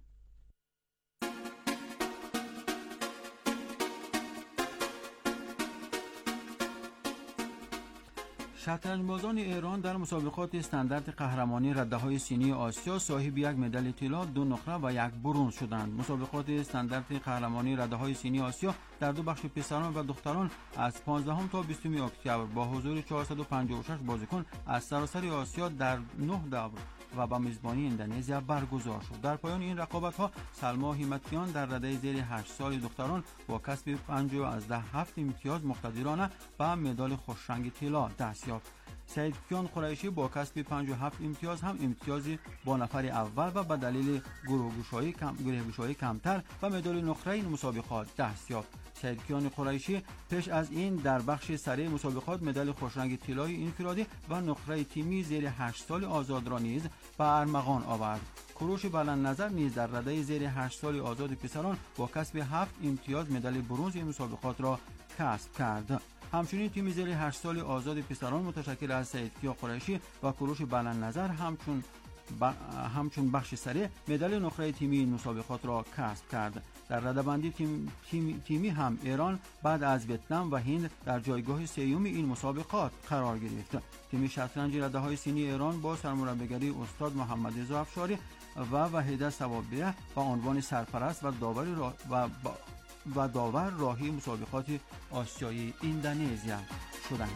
شطرنج‌بازان ایران در مسابقات استاندارد قهرمانی رده‌های سینی آسیا صاحب یک مدال طلا، دو نقره و یک برنز شدند. مسابقات استاندارد قهرمانی رده‌های سینی آسیا در دو بخش پسران و دختران از پانزدهم تا بیستم اکتبر با حضور چهارصد و پنجاه و شش بازیکن از سراسر آسیا در نه دور و با میزبانی اندونزیا برگزار شد. در پایان این رقابت‌ها سلما همتیان در رده زیر هشت سال دختران با کسب پنج از ده هفت امتیاز مقتدرانه به مدال خوشرنگ طلا دست یافت. سعید کیان قریشی با کسب پنج و هفت امتیاز هم امتیازی با نفر اول و به دلیل گروه‌گشایی کم گروه‌گشایی کمتر و مدال نقره این مسابقات دست یافت. سعید کیان قریشی پیش از این در بخش سری مسابقات مدال خوشرنگ طلایی انفرادی و نقره تیمی زیر هشت سال آزاد را نیز به ارمغان آورد. کوروش بلند نظر نیز در رده زیر هشت سال آزاد پسران با کسب هفت امتیاز مدال برنز این مسابقات را کسب کرد. همچنین تیم زیر هشت سال آزاد پسران متشکل از سعید کیان قریشی و کوروش بلند نظر همچون ب... همچون بخش سری مدال نقره تیمی این مسابقات را کسب کرد. در رده‌بندی تیم... تیم... تیمی هم ایران بعد از ویتنام و هند در جایگاه سوم این مسابقات قرار گرفت. تیم شطرنج رده‌های سینی ایران با سرمربیگری استاد محمد رضا افشاری و وحیده ثوابیه با عنوان سرپرست و داور را... و با... و داور راهی مسابقات آسیایی اندونزیا شدند.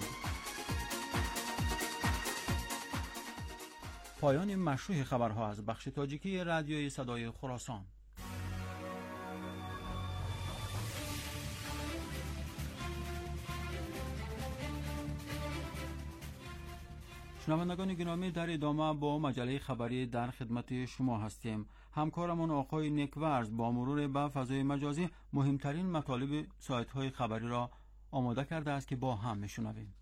پایان مشروع خبرها از بخش تاجیکی رادیوی صدای خراسان. شنوندگان گرامی، در ادامه با مجله خبری در خدمت شما هستیم. همکارمون آقای نیکورز با مرور به فضای مجازی مهمترین مطالب سایت های خبری را آماده کرده است که با هم میشنویم.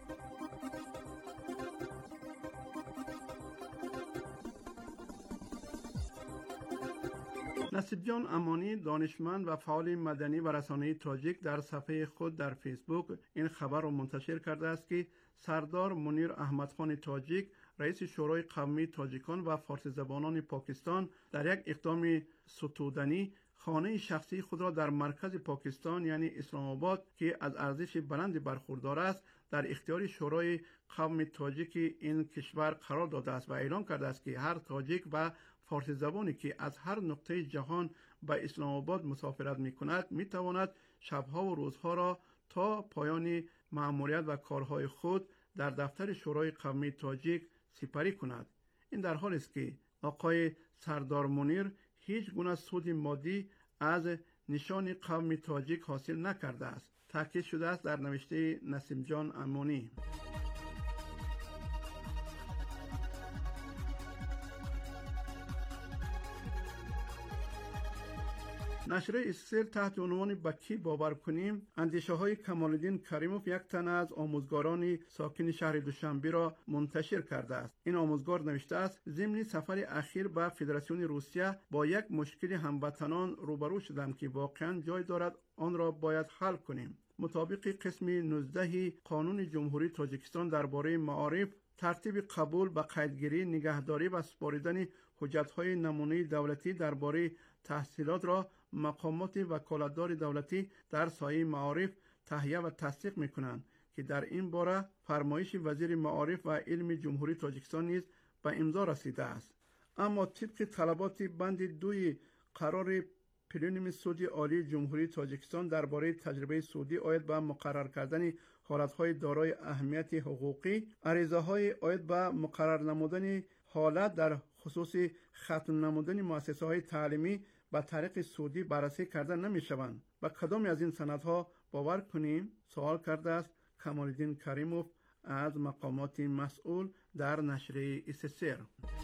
نصیب جان امانی، دانشمند و فعال مدنی و رسانه‌ای تاجیک، در صفحه خود در فیسبوک این خبر را منتشر کرده است که سردار منیر احمدخان تاجیک، رئیس شورای قومی تاجیکان و فارسی زبانان پاکستان، در یک اقدام ستودنی خانه شخصی خود را در مرکز پاکستان یعنی اسلام آباد که از ارزش بلند برخوردار است در اختیار شورای قومی تاجیک این کشور قرار داده است و اعلام کرده است که هر تاجیک و فارسی زبانی که از هر نقطه جهان به اسلام آباد مسافرت می کند می تواند شبها و روزها را تا پایان مأموریت و کارهای خود در دفتر شورای قومی تاجیک سپری کند. این در حالی است که آقای سردار منیر هیچ گونه سود مادی از نشان قومی تاجیک حاصل نکرده است. تاکید شده است در نوشته نسیم جان امانی. نشریه اسکسل تحت عنوان بکی باور کنیم اندیشه های کمالالدین کریموف، یک تن از آموزگاران ساکن شهر دوشنبه را منتشر کرده است. این آموزگار نوشته است ضمن سفر اخیر به فدراسیون روسیه با یک مشکل هموطنان روبرو شدم که واقعا جای دارد آن را باید حل کنیم. مطابق قسم نوزده قانون جمهوری تاجیکستان درباره معارف، ترتیب قبول به قیدگیری، نگهداری و سپاریدن حجت‌های نمونه دولتی درباره تحصیلات را مقامات وکالتدار دولتی در سایه معارف تهیه و تصدیق می‌کنند که در این باره فرمایش وزیر معارف و علم جمهوری تاجیکستان نیز به امضا رسیده است. اما طبق طلبات بند دوی قرار پلنوم سود عالی جمهوری تاجیکستان درباره تجربه سودی آید به مقرر کردن حالتهای دارای اهمیت حقوقی، عریضه‌های آید به مقرر نمودن حالت در خصوص ختم نمودن مؤسسه‌های تعلیمی به طریق سودی بررسی کرده نمی‌شوند. و کدام از این سندها باور کنیم؟ سوال کرده است کمالالدین کریموف از مقامات مسئول در نشریه اسسر.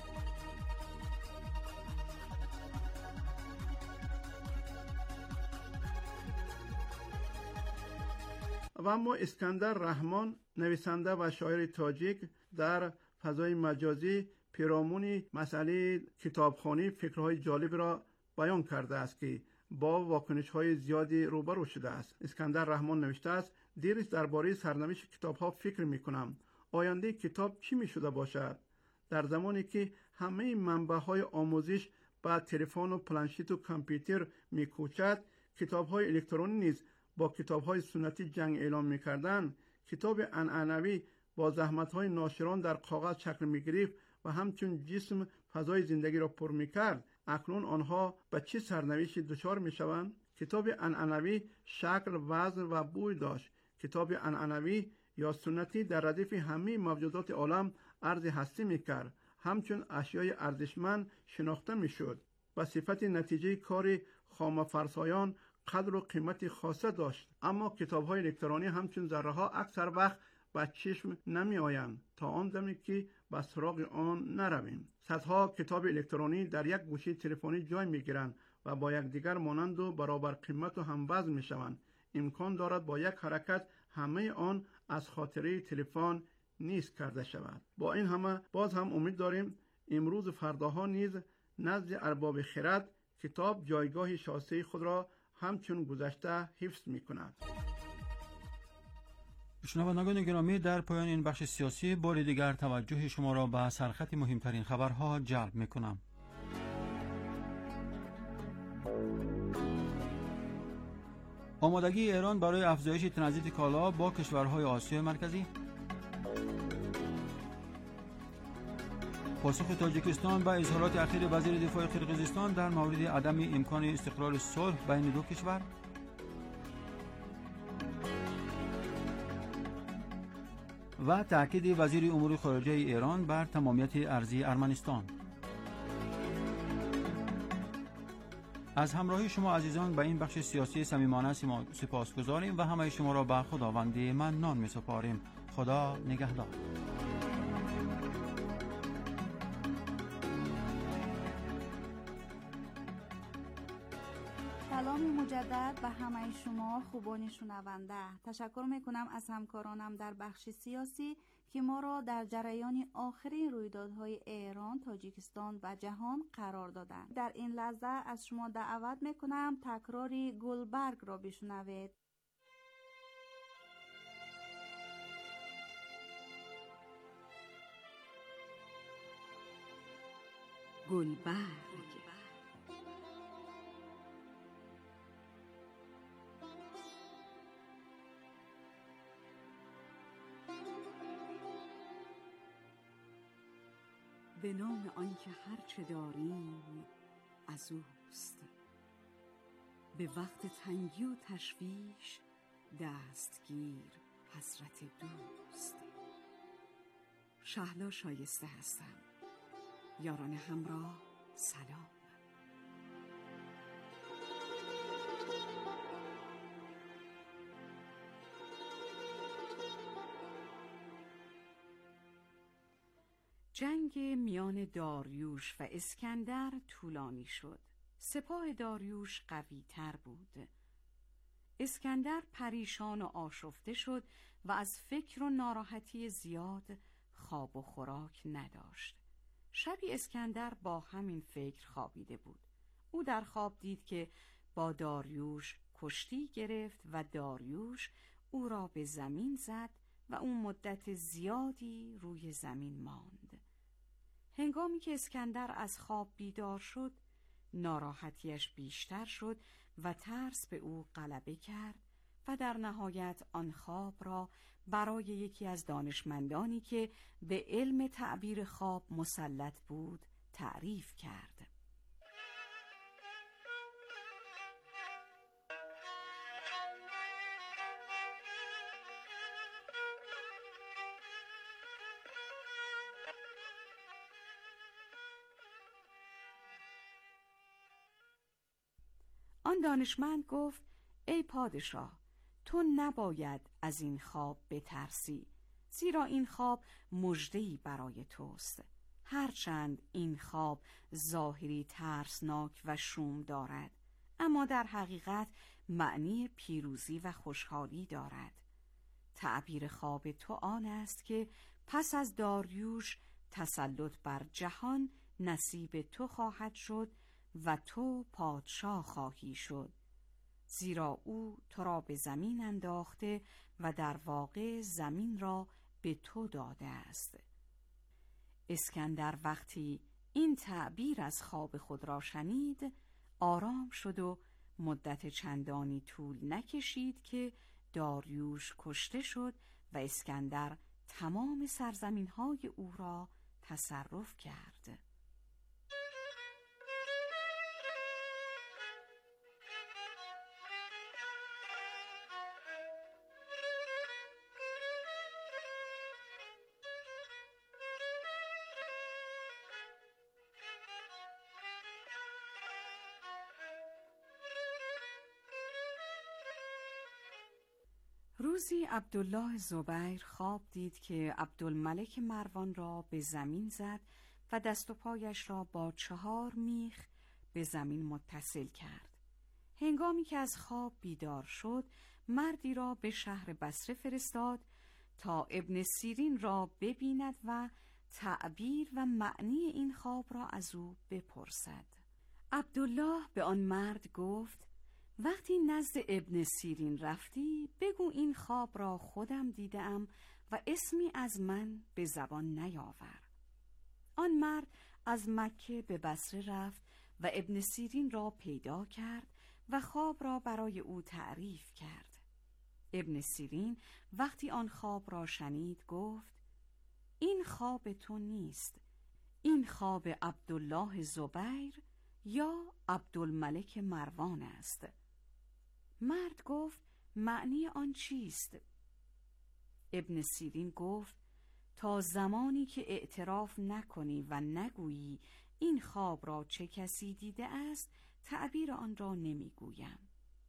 و اما اسکندر رحمان، نویسنده و شاعر تاجیک، در فضای مجازی پیرامون مسئله کتابخوانی فکرهای جالب را بیان کرده است که با واکنش‌های زیادی روبرو شده است. اسکندر رحمان نوشته است دیروز درباره سرنوشت کتاب‌ها فکر می‌کنم. آینده کتاب چی می‌شده باشد؟ در زمانی که همه منبع‌های آموزش با تلفن و پلنشیت و کامپیوتر می‌کوچد، کتاب‌های الکترونی نیز با کتاب‌های سنتی جنگ اعلام می‌کردند. کتاب عنعنوی با زحمت‌های ناشران در کاغذ شکل می‌گرفت و همچون جسم فضای زندگی را پر می‌کرد. اکنون آنها به چه سرنوشتی دچار می‌شوند؟ کتاب عنعنوی شکل، وزن و بوی داشت. کتاب عنعنوی یا سنتی در ردیف همه موجودات عالم عرض هستی می‌کرد، همچون اشیای ارزشمند شناخته می‌شد. به صفت نتیجه کار خامه‌فرسایان قدر و قیمت خاصه داشت. اما کتاب‌های الکترونی همچون ذره‌ها اکثر وقت به چشم نمی آیند تا آن دمی که به سراغ آن نرویم. صدها کتاب الکترونی در یک گوشی تلفنی جای می گیرند و با یکدیگر مانند و برابر قیمت و هموزن می شوند. امکان دارد با یک حرکت همه آن از خاطره تلفن نیست کرده شود. با این همه باز هم امید داریم امروز و فرداها نیز نزد ارباب خرد کتاب جایگاه شایسته خود را همچون گذشته حفظ می کند. شنوندگان گرامی، در پایان این بخش سیاسی بار دیگر توجه شما را به سرخط مهمترین خبرها جلب می کنم. آمادگی ایران برای افزایش ترانزیت کالا با کشورهای آسیای مرکزی، پاسخ تاجیکستان به اظهارات اخیر وزیر دفاع قرقیزستان در مورد عدم امکان استقرار صلح بین دو کشور، و تاکید وزیر امور خارجه ایران بر تمامیت ارضی ارمنستان. از همراهی شما عزیزان به این بخش سیاسی صمیمانه سپاسگزاریم و همه شما را به خداوند منان می‌سپاریم. خدا نگهدار. سلام مجدد به همه شما خوبان شنونده. تشکر میکنم از همکارانم در بخش سیاسی که ما را در جریان آخرین رویدادهای ایران، تاجیکستان و جهان قرار دادند. در این لحظه از شما دعوت میکنم تکراری گلبرگ را بشنوید. گلبرگ به نام آنکه هرچه داریم از اوست، به وقت تنگی و تشویش دستگیر حضرت دوست. شهلا شایسته هستم. یاران همراه سلام. جنگ میان داریوش و اسکندر طولانی شد. سپاه داریوش قوی تر بود. اسکندر پریشان و آشفته شد و از فکر و ناراحتی زیاد خواب و خوراک نداشت. شبی اسکندر با همین فکر خوابیده بود. او در خواب دید که با داریوش کشتی گرفت و داریوش او را به زمین زد و او مدت زیادی روی زمین ماند. هنگامی که اسکندر از خواب بیدار شد، ناراحتیش بیشتر شد و ترس به او غلبه کرد و در نهایت آن خواب را برای یکی از دانشمندانی که به علم تعبیر خواب مسلط بود تعریف کرد. آن دانشمند گفت: ای پادشاه، تو نباید از این خواب بترسی، زیرا این خواب مژده‌ای برای توست. هرچند این خواب ظاهری ترسناک و شوم دارد، اما در حقیقت معنی پیروزی و خوشحالی دارد. تعبیر خواب تو آن است که پس از داریوش تسلط بر جهان نصیب تو خواهد شد و تو پادشاه خواهی شد، زیرا او تو را به زمین انداخته و در واقع زمین را به تو داده است. اسکندر وقتی این تعبیر از خواب خود را شنید، آرام شد و مدت چندانی طول نکشید که داریوش کشته شد و اسکندر تمام سرزمین‌های او را تصرف کرد. روزی عبدالله زبیر خواب دید که عبدالملک مروان را به زمین زد و دست و پایش را با چهار میخ به زمین متصل کرد. هنگامی که از خواب بیدار شد، مردی را به شهر بصره فرستاد تا ابن سیرین را ببیند و تعبیر و معنی این خواب را از او بپرسد. عبدالله به آن مرد گفت: وقتی نزد ابن سیرین رفتی، بگو این خواب را خودم دیدم و اسمی از من به زبان نیاور. آن مرد از مکه به بصره رفت و ابن سیرین را پیدا کرد و خواب را برای او تعریف کرد. ابن سیرین وقتی آن خواب را شنید گفت: این خواب تو نیست، این خواب عبدالله زبیر یا عبدالملک مروان است. مرد گفت: معنی آن چیست؟ ابن سیرین گفت: تا زمانی که اعتراف نکنی و نگویی این خواب را چه کسی دیده است، تعبیر آن را نمیگویم.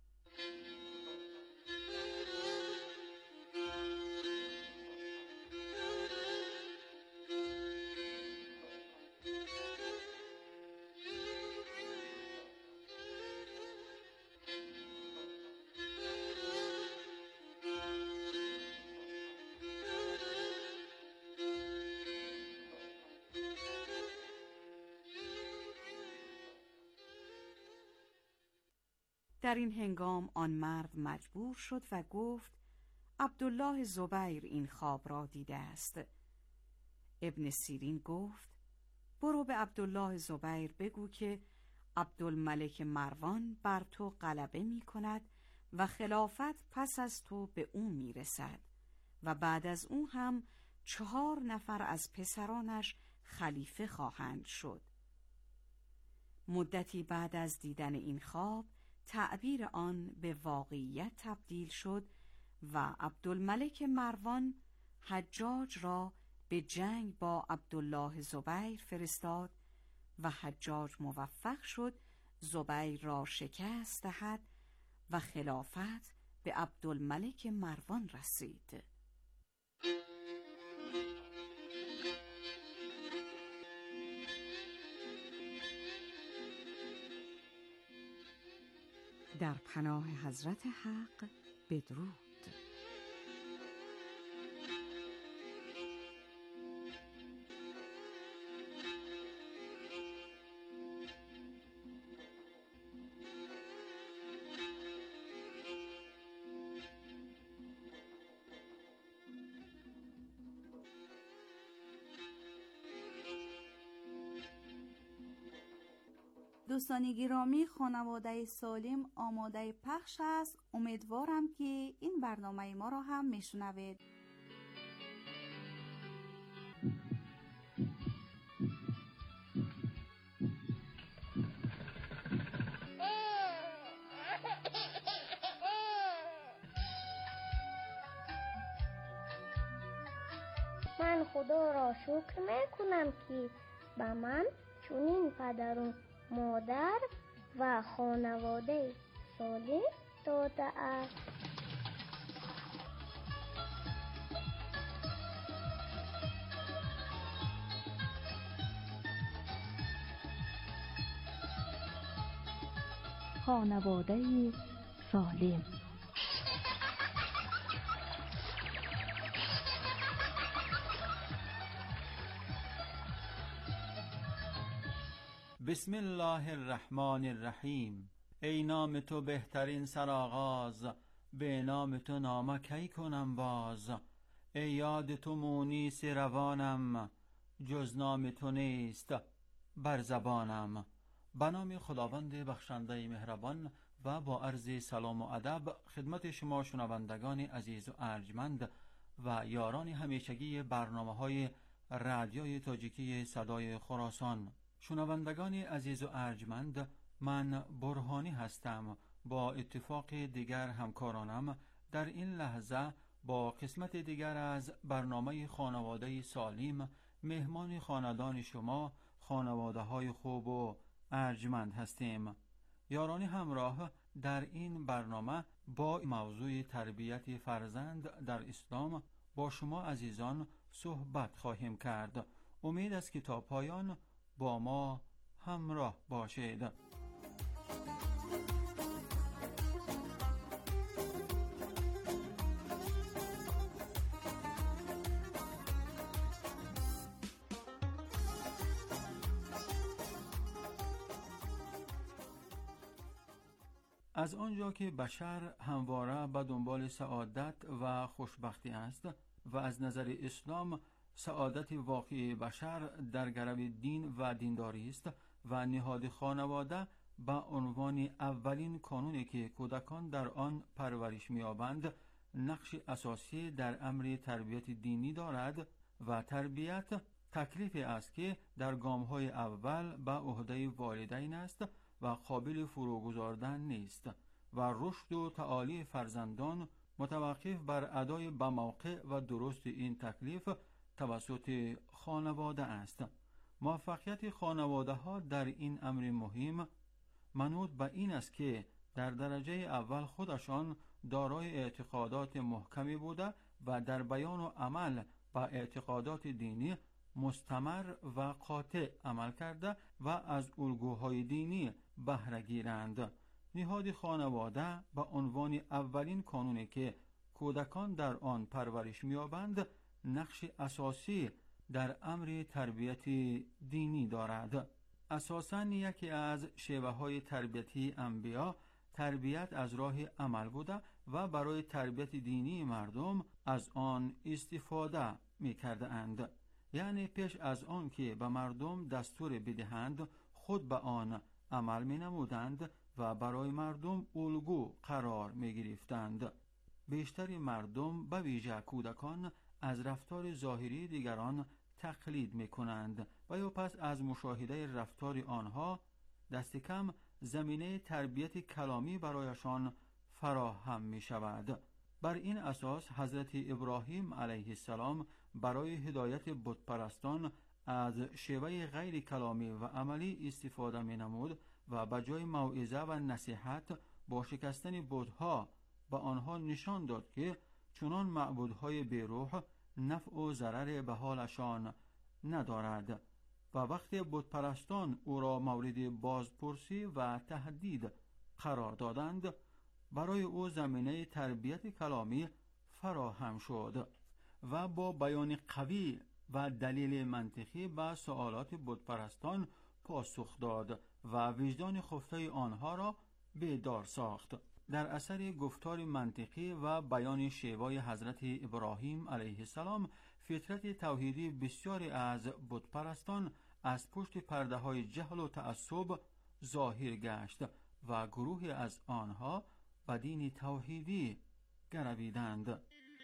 در این هنگام آن مرد مجبور شد و گفت: عبدالله زبیر این خواب را دیده است. ابن سیرین گفت: برو به عبدالله زبیر بگو که عبدالملک مروان بر تو غلبه می کند و خلافت پس از تو به او می رسد و بعد از او هم چهار نفر از پسرانش خلیفه خواهند شد. مدتی بعد از دیدن این خواب تعبیر آن به واقعیت تبدیل شد و عبدالملک مروان حجاج را به جنگ با عبدالله زبیر فرستاد و حجاج موفق شد زبیر را شکست دهد و خلافت به عبدالملک مروان رسید. در پناه حضرت حق بدرود. دوستان گرامی، خانواده سالم آماده پخش است. امیدوارم که این برنامه ما را هم میشنوید. من خدا را شکر میکنم که به من چنین پدر و مادر و خانواده سالم داده است. خانواده سالم. بسم الله الرحمن الرحیم. ای نام تو بهترین سرآغاز، به نام تو نامه کی کنم باز. ای یاد تو مونیس روانم، جز نام تو نیست بر زبانم. به نام خداوند بخشنده مهربان و با عرض سلام و ادب خدمت شما شنوندگان عزیز و ارجمند و یاران همیشگی برنامه‌های رادیوی تاجیکی صدای خراسان. شنوندگان عزیز و ارجمند، من برهانی هستم. با اتفاق دیگر همکارانم در این لحظه با قسمت دیگر از برنامه خانواده سالم مهمان خاندان شما، خانواده های خوب و ارجمند هستیم. یاران همراه در این برنامه با موضوع تربیت فرزند در اسلام با شما عزیزان صحبت خواهیم کرد. امید است که تا پایان با ما همراه باشید. از آنجا که بشر همواره به دنبال سعادت و خوشبختی است و از نظر اسلام سعادت واقعی بشر در گرو دین و دینداری است و نهاد خانواده به عنوان اولین کانونی که کودکان در آن پرورش می‌یابند نقش اساسی در امر تربیت دینی دارد و تربیت تکلیفی است که در گام‌های اول به عهده والدین است و قابل فرو گذاردن نیست و رشد و تعالی فرزندان متوقف بر ادای به موقع و درست این تکلیف توسط خانواده است. موفقیت خانواده ها در این امر مهم منوط به این است که در درجه اول خودشان دارای اعتقادات محکمی بوده و در بیان و عمل با اعتقادات دینی مستمر و قاطع عمل کرده و از الگوهای دینی بهره گیرند. نهاد خانواده به عنوان اولین کانونی که کودکان در آن پرورش می‌یابند نقش اساسی در امر تربیت دینی دارد. اساساً یکی از شیوه‌های تربیتی انبیا تربیت از راه عمل بوده و برای تربیت دینی مردم از آن استفاده می‌کردند. یعنی پیش از آن که به مردم دستور بدهند خود به آن عمل می نمودند و برای مردم الگو قرار می گرفتند. بیشتر مردم به ویژه کودکان از رفتار ظاهری دیگران تقلید می کنند و یا پس از مشاهده رفتار آنها دست کم زمینه تربیت کلامی برایشان فراهم می شود. بر این اساس حضرت ابراهیم علیه السلام برای هدایت بتپرستان از شیوه غیر کلامی و عملی استفاده می نمود و به جای موعظه و نصیحت با شکستن بتها به آنها نشان داد که چنان معبودهای بیروح نفع و ضرر به حالشان ندارد و وقتی بتپرستان او را مورد بازپرسی و تهدید قرار دادند برای او زمینه تربیت کلامی فراهم شد و با بیان قوی و دلیل منطقی به سوالات بتپرستان پاسخ داد و وجدان خفته آنها را بیدار ساخت. در اثر گفتار منطقی و بیان شیوای حضرت ابراهیم علیه السلام فطرت توحیدی بسیاری از بتپرستان از پشت پرده های جهل و تعصب ظاهر گشت و گروهی از آنها به دین توحیدی گرویدند.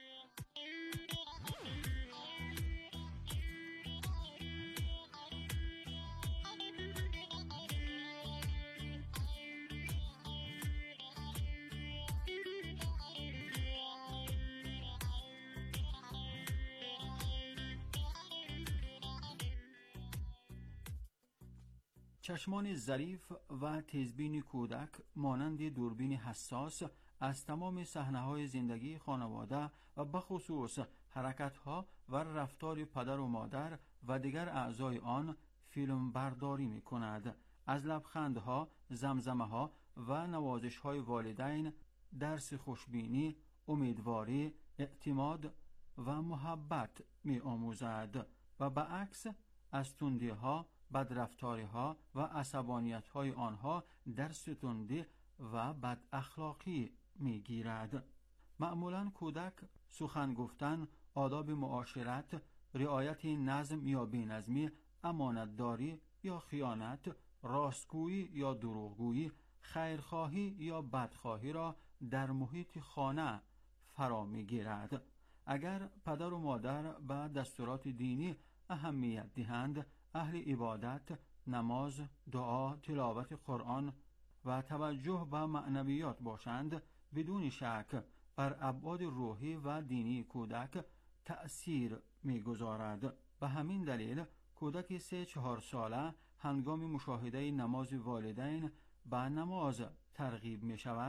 چشمان ظریف و تیزبین کودک مانند دوربین حساس از تمام صحنه‌های زندگی خانواده و بخصوص حرکت‌ها و رفتار پدر و مادر و دیگر اعضای آن فیلم برداری می‌کند. از لبخندها، زمزمه‌ها و نوازش‌های والدین درس خوشبینی، امیدواری، اعتماد و محبت می‌آموزد و برعکس از تندی‌ها، بدرفتاری‌ها و عصبانیت‌های آنها درس تندی و بد اخلاقی می‌گیرد. معمولاً کودک سخن گفتن، آداب معاشرت، رعایت نظم یا بی‌نظمی، امانتداری یا خیانت، راستگویی یا دروغگویی، خیرخواهی یا بدخواهی را در محیط خانه فرا می‌گیرد. اگر پدر و مادر به دستورات دینی اهمیت دهند، اهل عبادت، نماز، دعا، تلاوت قرآن و توجه به معنویات باشند، بدون شک بر ابعاد روحی و دینی کودک تأثیر می‌گذارد. به همین دلیل کودک سه چهار ساله هنگام مشاهده نماز والدین به نماز ترغیب می شود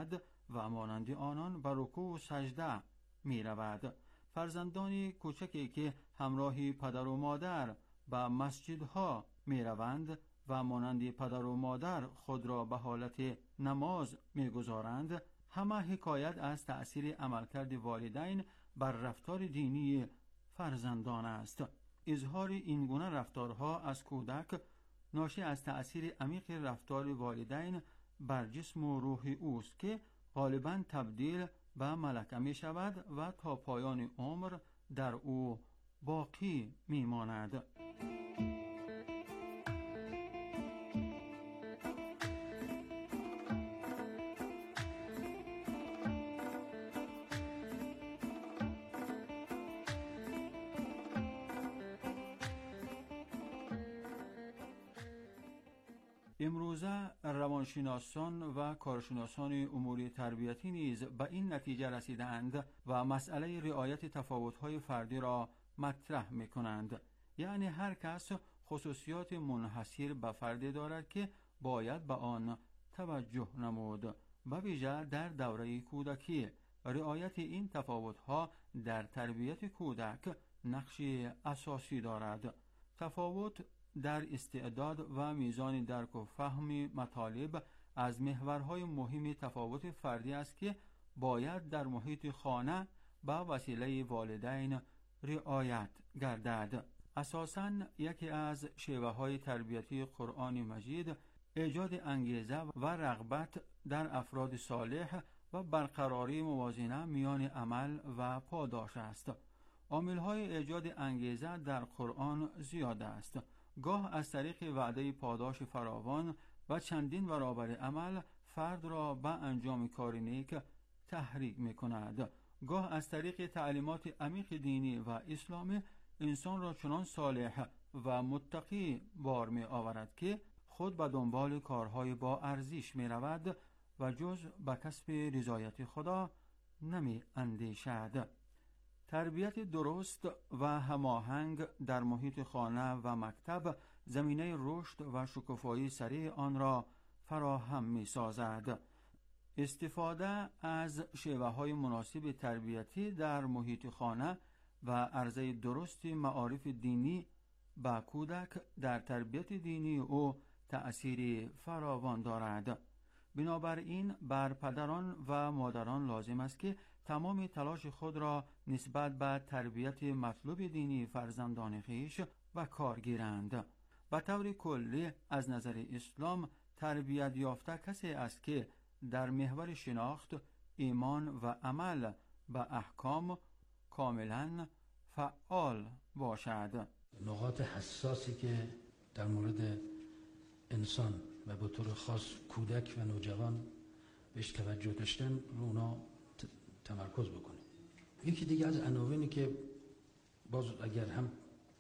و مانند آنان به رکوع و سجده می رود. فرزندان کوچکی که همراه پدر و مادر به مسجدها می روند و مانند پدر و مادر خود را به حالت نماز می گذارند، همه حکایت از تأثیر عملکرد والدین بر رفتار دینی فرزندان است. اظهار این گونه رفتارها از کودک ناشی از تأثیر عمیق رفتار والدین بر جسم و روح اوست که غالباً تبدیل به ملکه می شود و تا پایان عمر در او باقی می ماند. امروزه روانشناسان و کارشناسان امور تربیتی نیز به این نتیجه رسیدند و مسئله رعایت تفاوت‌های فردی را مطرح می‌کنند. یعنی هر کس خصوصیات منحصر به فردی دارد که باید به آن توجه نمود. به ویژه در دوره کودکی رعایت این تفاوت‌ها در تربیت کودک نقش اساسی دارد. تفاوت در استعداد و میزان درک و فهم مطالب از محورهای مهم تفاوت فردی است که باید در محیط خانه به وسیله والدین رعایت گردد. اساساً یکی از شیوه‌های تربیتی قرآن مجید ایجاد انگیزه و رغبت در افراد صالح و برقراری موازنه میان عمل و پاداش است. عامل‌های ایجاد انگیزه در قرآن زیاد است. گاه از طریق وعده پاداش فراوان و چندین برابر عمل فرد را به انجام کار نیک تحریک می کند. گاه از طریق تعلیمات عمیق دینی و اسلامی انسان را چنان صالح و متقی بار می آورد که خود به دنبال کارهای با ارزش می رود و جز به کسب رضایت خدا نمی اندیشد. تربیت درست و هماهنگ در محیط خانه و مکتب زمینه رشد و شکوفایی سریع آن را فراهم می سازد. استفاده از شیوه‌های مناسب تربیتی در محیط خانه و عرضه درست معارف دینی به کودک در تربیت دینی او تأثیر فراوان دارد. بنابراین بر پدران و مادران لازم است که تمام تلاش خود را نسبت به تربیت مطلوب دینی فرزندان خویش و کار گیرند. به طور کلی از نظر اسلام تربیت یافته کسی است که در محور شناخت، ایمان و عمل به احکام کاملا فعال باشد. نقاط حساسی که در مورد انسان و به طور خاص کودک و نوجوان بهش توجه داشتن رو اونا تمرکز بکنیم. یکی دیگه از عناوینی که باز اگر هم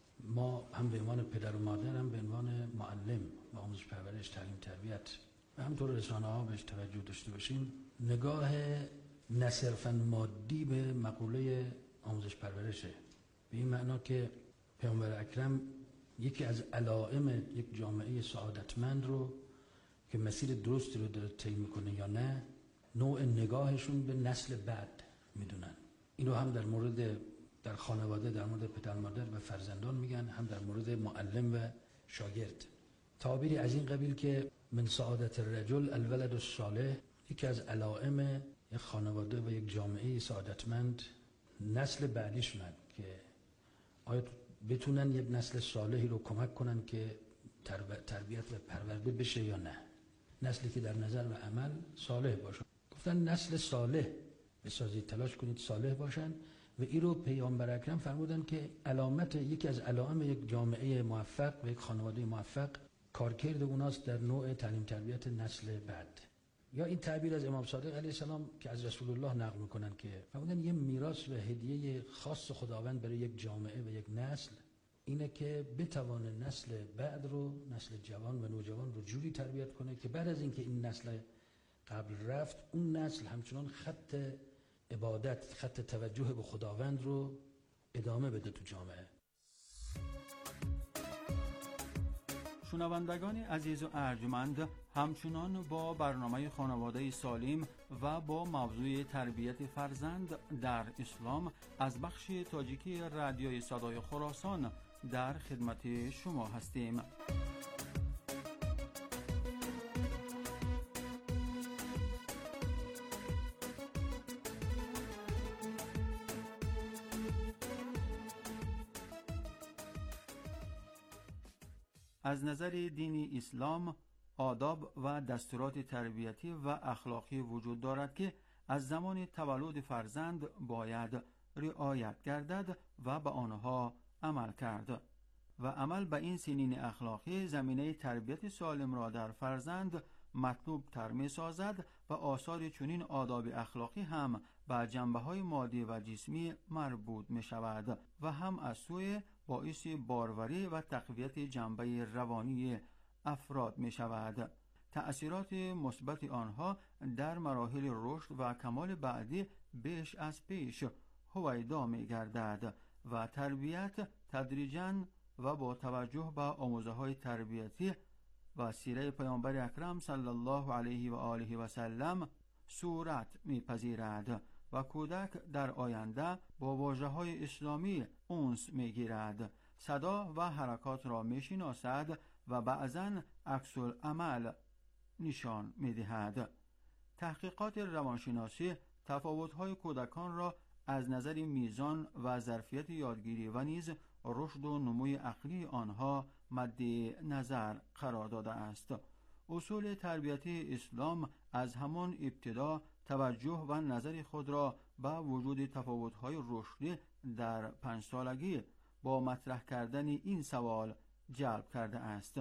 ما هم به عنوان پدر و مادر هم به عنوان معلم و آموزش پرورش تعلیم تربیت و همطور رسانه ها بهش توجه داشته باشیم، نگاه نه صرفاً مادی به مقوله آموزش پرورشه، به این معنا که پیامبر اکرم یکی از علائم یک جامعه سعادتمند رو که مسیر درستی رو داره طی میکنه یا نه، نوع نگاهشون به نسل بعد میدونن. این رو هم در مورد در خانواده در مورد پدر مادر و فرزندان میگن، هم در مورد معلم و شاگرد. تعبیری از این قبیل که من سعادت الرجل الولد الصالح، یکی از علائم یک خانواده و یک جامعه سعادتمند نسل بعدیشونن که آیا بتونن یک نسل صالحی رو کمک کنن که تربیت و پرورده بشه یا نه، نسلی که در نظر و عمل صالح باشه. گفتن نسل صالح بسازید، تلاش کنید صالح باشن و این رو پیامبر اکرم فرمودن که علامت یکی از علائم یک جامعه موفق و یک خانواده موفق کارکرد اوناست در نوع تعلیم تربیت نسل بعد. یا این تعبیر از امام صادق علیه السلام که از رسول الله نقل میکنن که فرمودن یه میراث و هدیه خاص خداوند برای یک جامعه و یک نسل اینه که بتوانه نسل بعد رو، نسل جوان و نوجوان رو جوری تربیت کنه که بعد از اینکه این نسل قبل رفت، اون نسل همچنان خط عبادت، خط توجه به خداوند رو ادامه بده تو جامعه. شنوندگان عزیز و ارجمند، همچنان با برنامه خانواده سالم و با موضوع تربیت فرزند در اسلام از بخش تاجیکی رادیوی صدای خراسان در خدمت شما هستیم. از نظر دین اسلام آداب و دستورات تربیتی و اخلاقی وجود دارد که از زمان تولد فرزند باید رعایت گردد و به آنها عمل کرد و عمل به این سنین اخلاقی زمینه تربیت سالم را در فرزند مطلوب تر می سازد و آثار چنین آداب اخلاقی هم به جنبه‌های مادی و جسمی مربوط می شود و هم از سوی باعث باروری و تقویت جنبه روانی افراد می شود. تأثیرات مثبت آنها در مراحل رشد و کمال بعدی بیش از پیش هویدا می گردد و تربیت تدریجاً و با توجه به آموزه‌های تربیتی و سیره پیامبر اکرم صلی الله علیه و آله و سلم صورت می‌پذیرد و کودک در آینده با واژه‌های اسلامی انس می‌گیرد، صدا و حرکات را می‌شناسد و بعضاً عکس العمل نشان می‌دهد. تحقیقات روانشناسی تفاوت‌های کودکان را از نظر میزان و ظرفیت یادگیری و نیز رشد و نموی عقلی آنها مد نظر قرار داده است. اصول تربیتی اسلام از همان ابتدا توجه و نظر خود را به وجود تفاوت‌های رشدی در پنج سالگی با مطرح کردن این سوال جلب کرده است: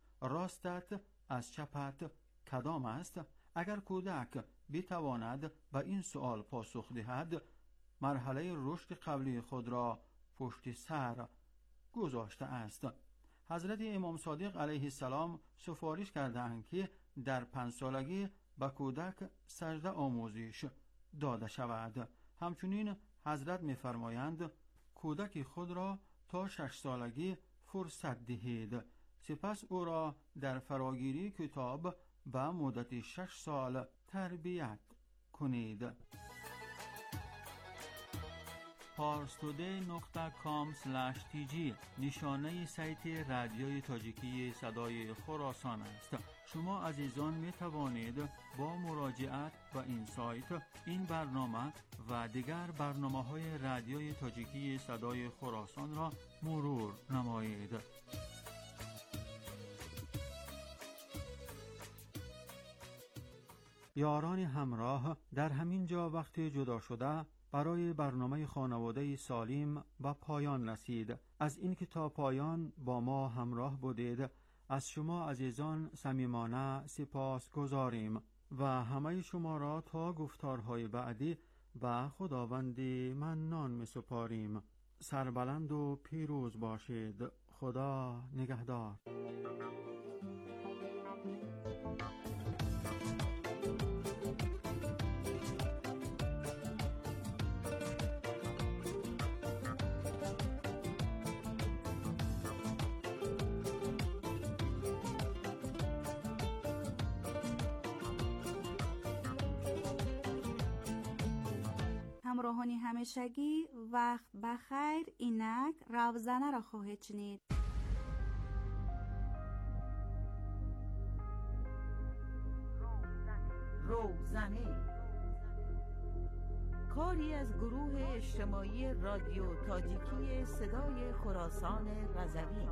راستت از چپت کدام است؟ اگر کودک بتواند به این سوال پاسخ دهد، مرحله رشد قبلی خود را پشت سر گذاشته است. حضرت امام صادق علیه السلام سفارش کردند که در پنج سالگی به کودک سجده آموزش داده شود. همچنین حضرت می‌فرمایند کودک خود را تا شش سالگی فرصت دهید، سپس او را در فراگیری کتاب به مدت شش سال تربیت کنید. پارستوده نقطه کام اسلش تی جی نشانه سایت رادیوی تاجیکی صدای خراسان است. شما عزیزان می توانید با مراجعت به این سایت این برنامه و دیگر برنامه‌های رادیوی تاجیکی صدای خراسان را مرور نمایید. یاران همراه در همین جا وقت جدا شده برای برنامه خانواده سالم به پایان رسید. از این که تا پایان با ما همراه بودید از شما عزیزان صمیمانه سپاس گذاریم و همه شما را تا گفتارهای بعدی به خداوند منان می سپاریم. سربلند و پیروز باشید. خدا نگهدار. همراهانی همیشگی وقت بخیر. اینک روزنه را خواهید شنید. روزنه کاری از گروه اجتماعی رادیو تاجیکی صدای خراسان رضوی.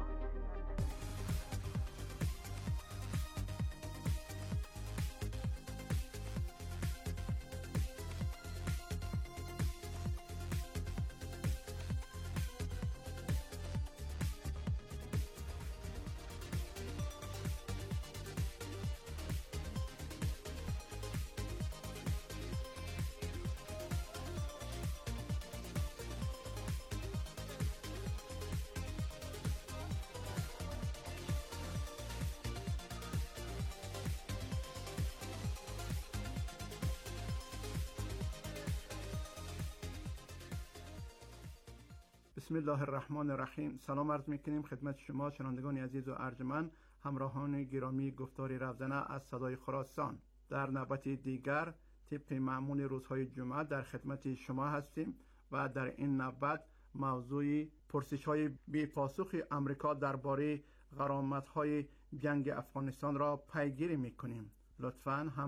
بسم الله الرحمن الرحیم. سلام عرض میکنیم خدمت شما شنوندگان عزیز و ارجمند همراهان گرامی گفتار روزانه از صدای خراسان. در نوبت دیگر طبق معمول روزهای جمعه در خدمت شما هستیم و در این نوبت موضوع پرسش‌های بی پاسخ امریکا درباره غرامت‌های جنگ افغانستان را پیگیری می‌کنیم. لطفاً هم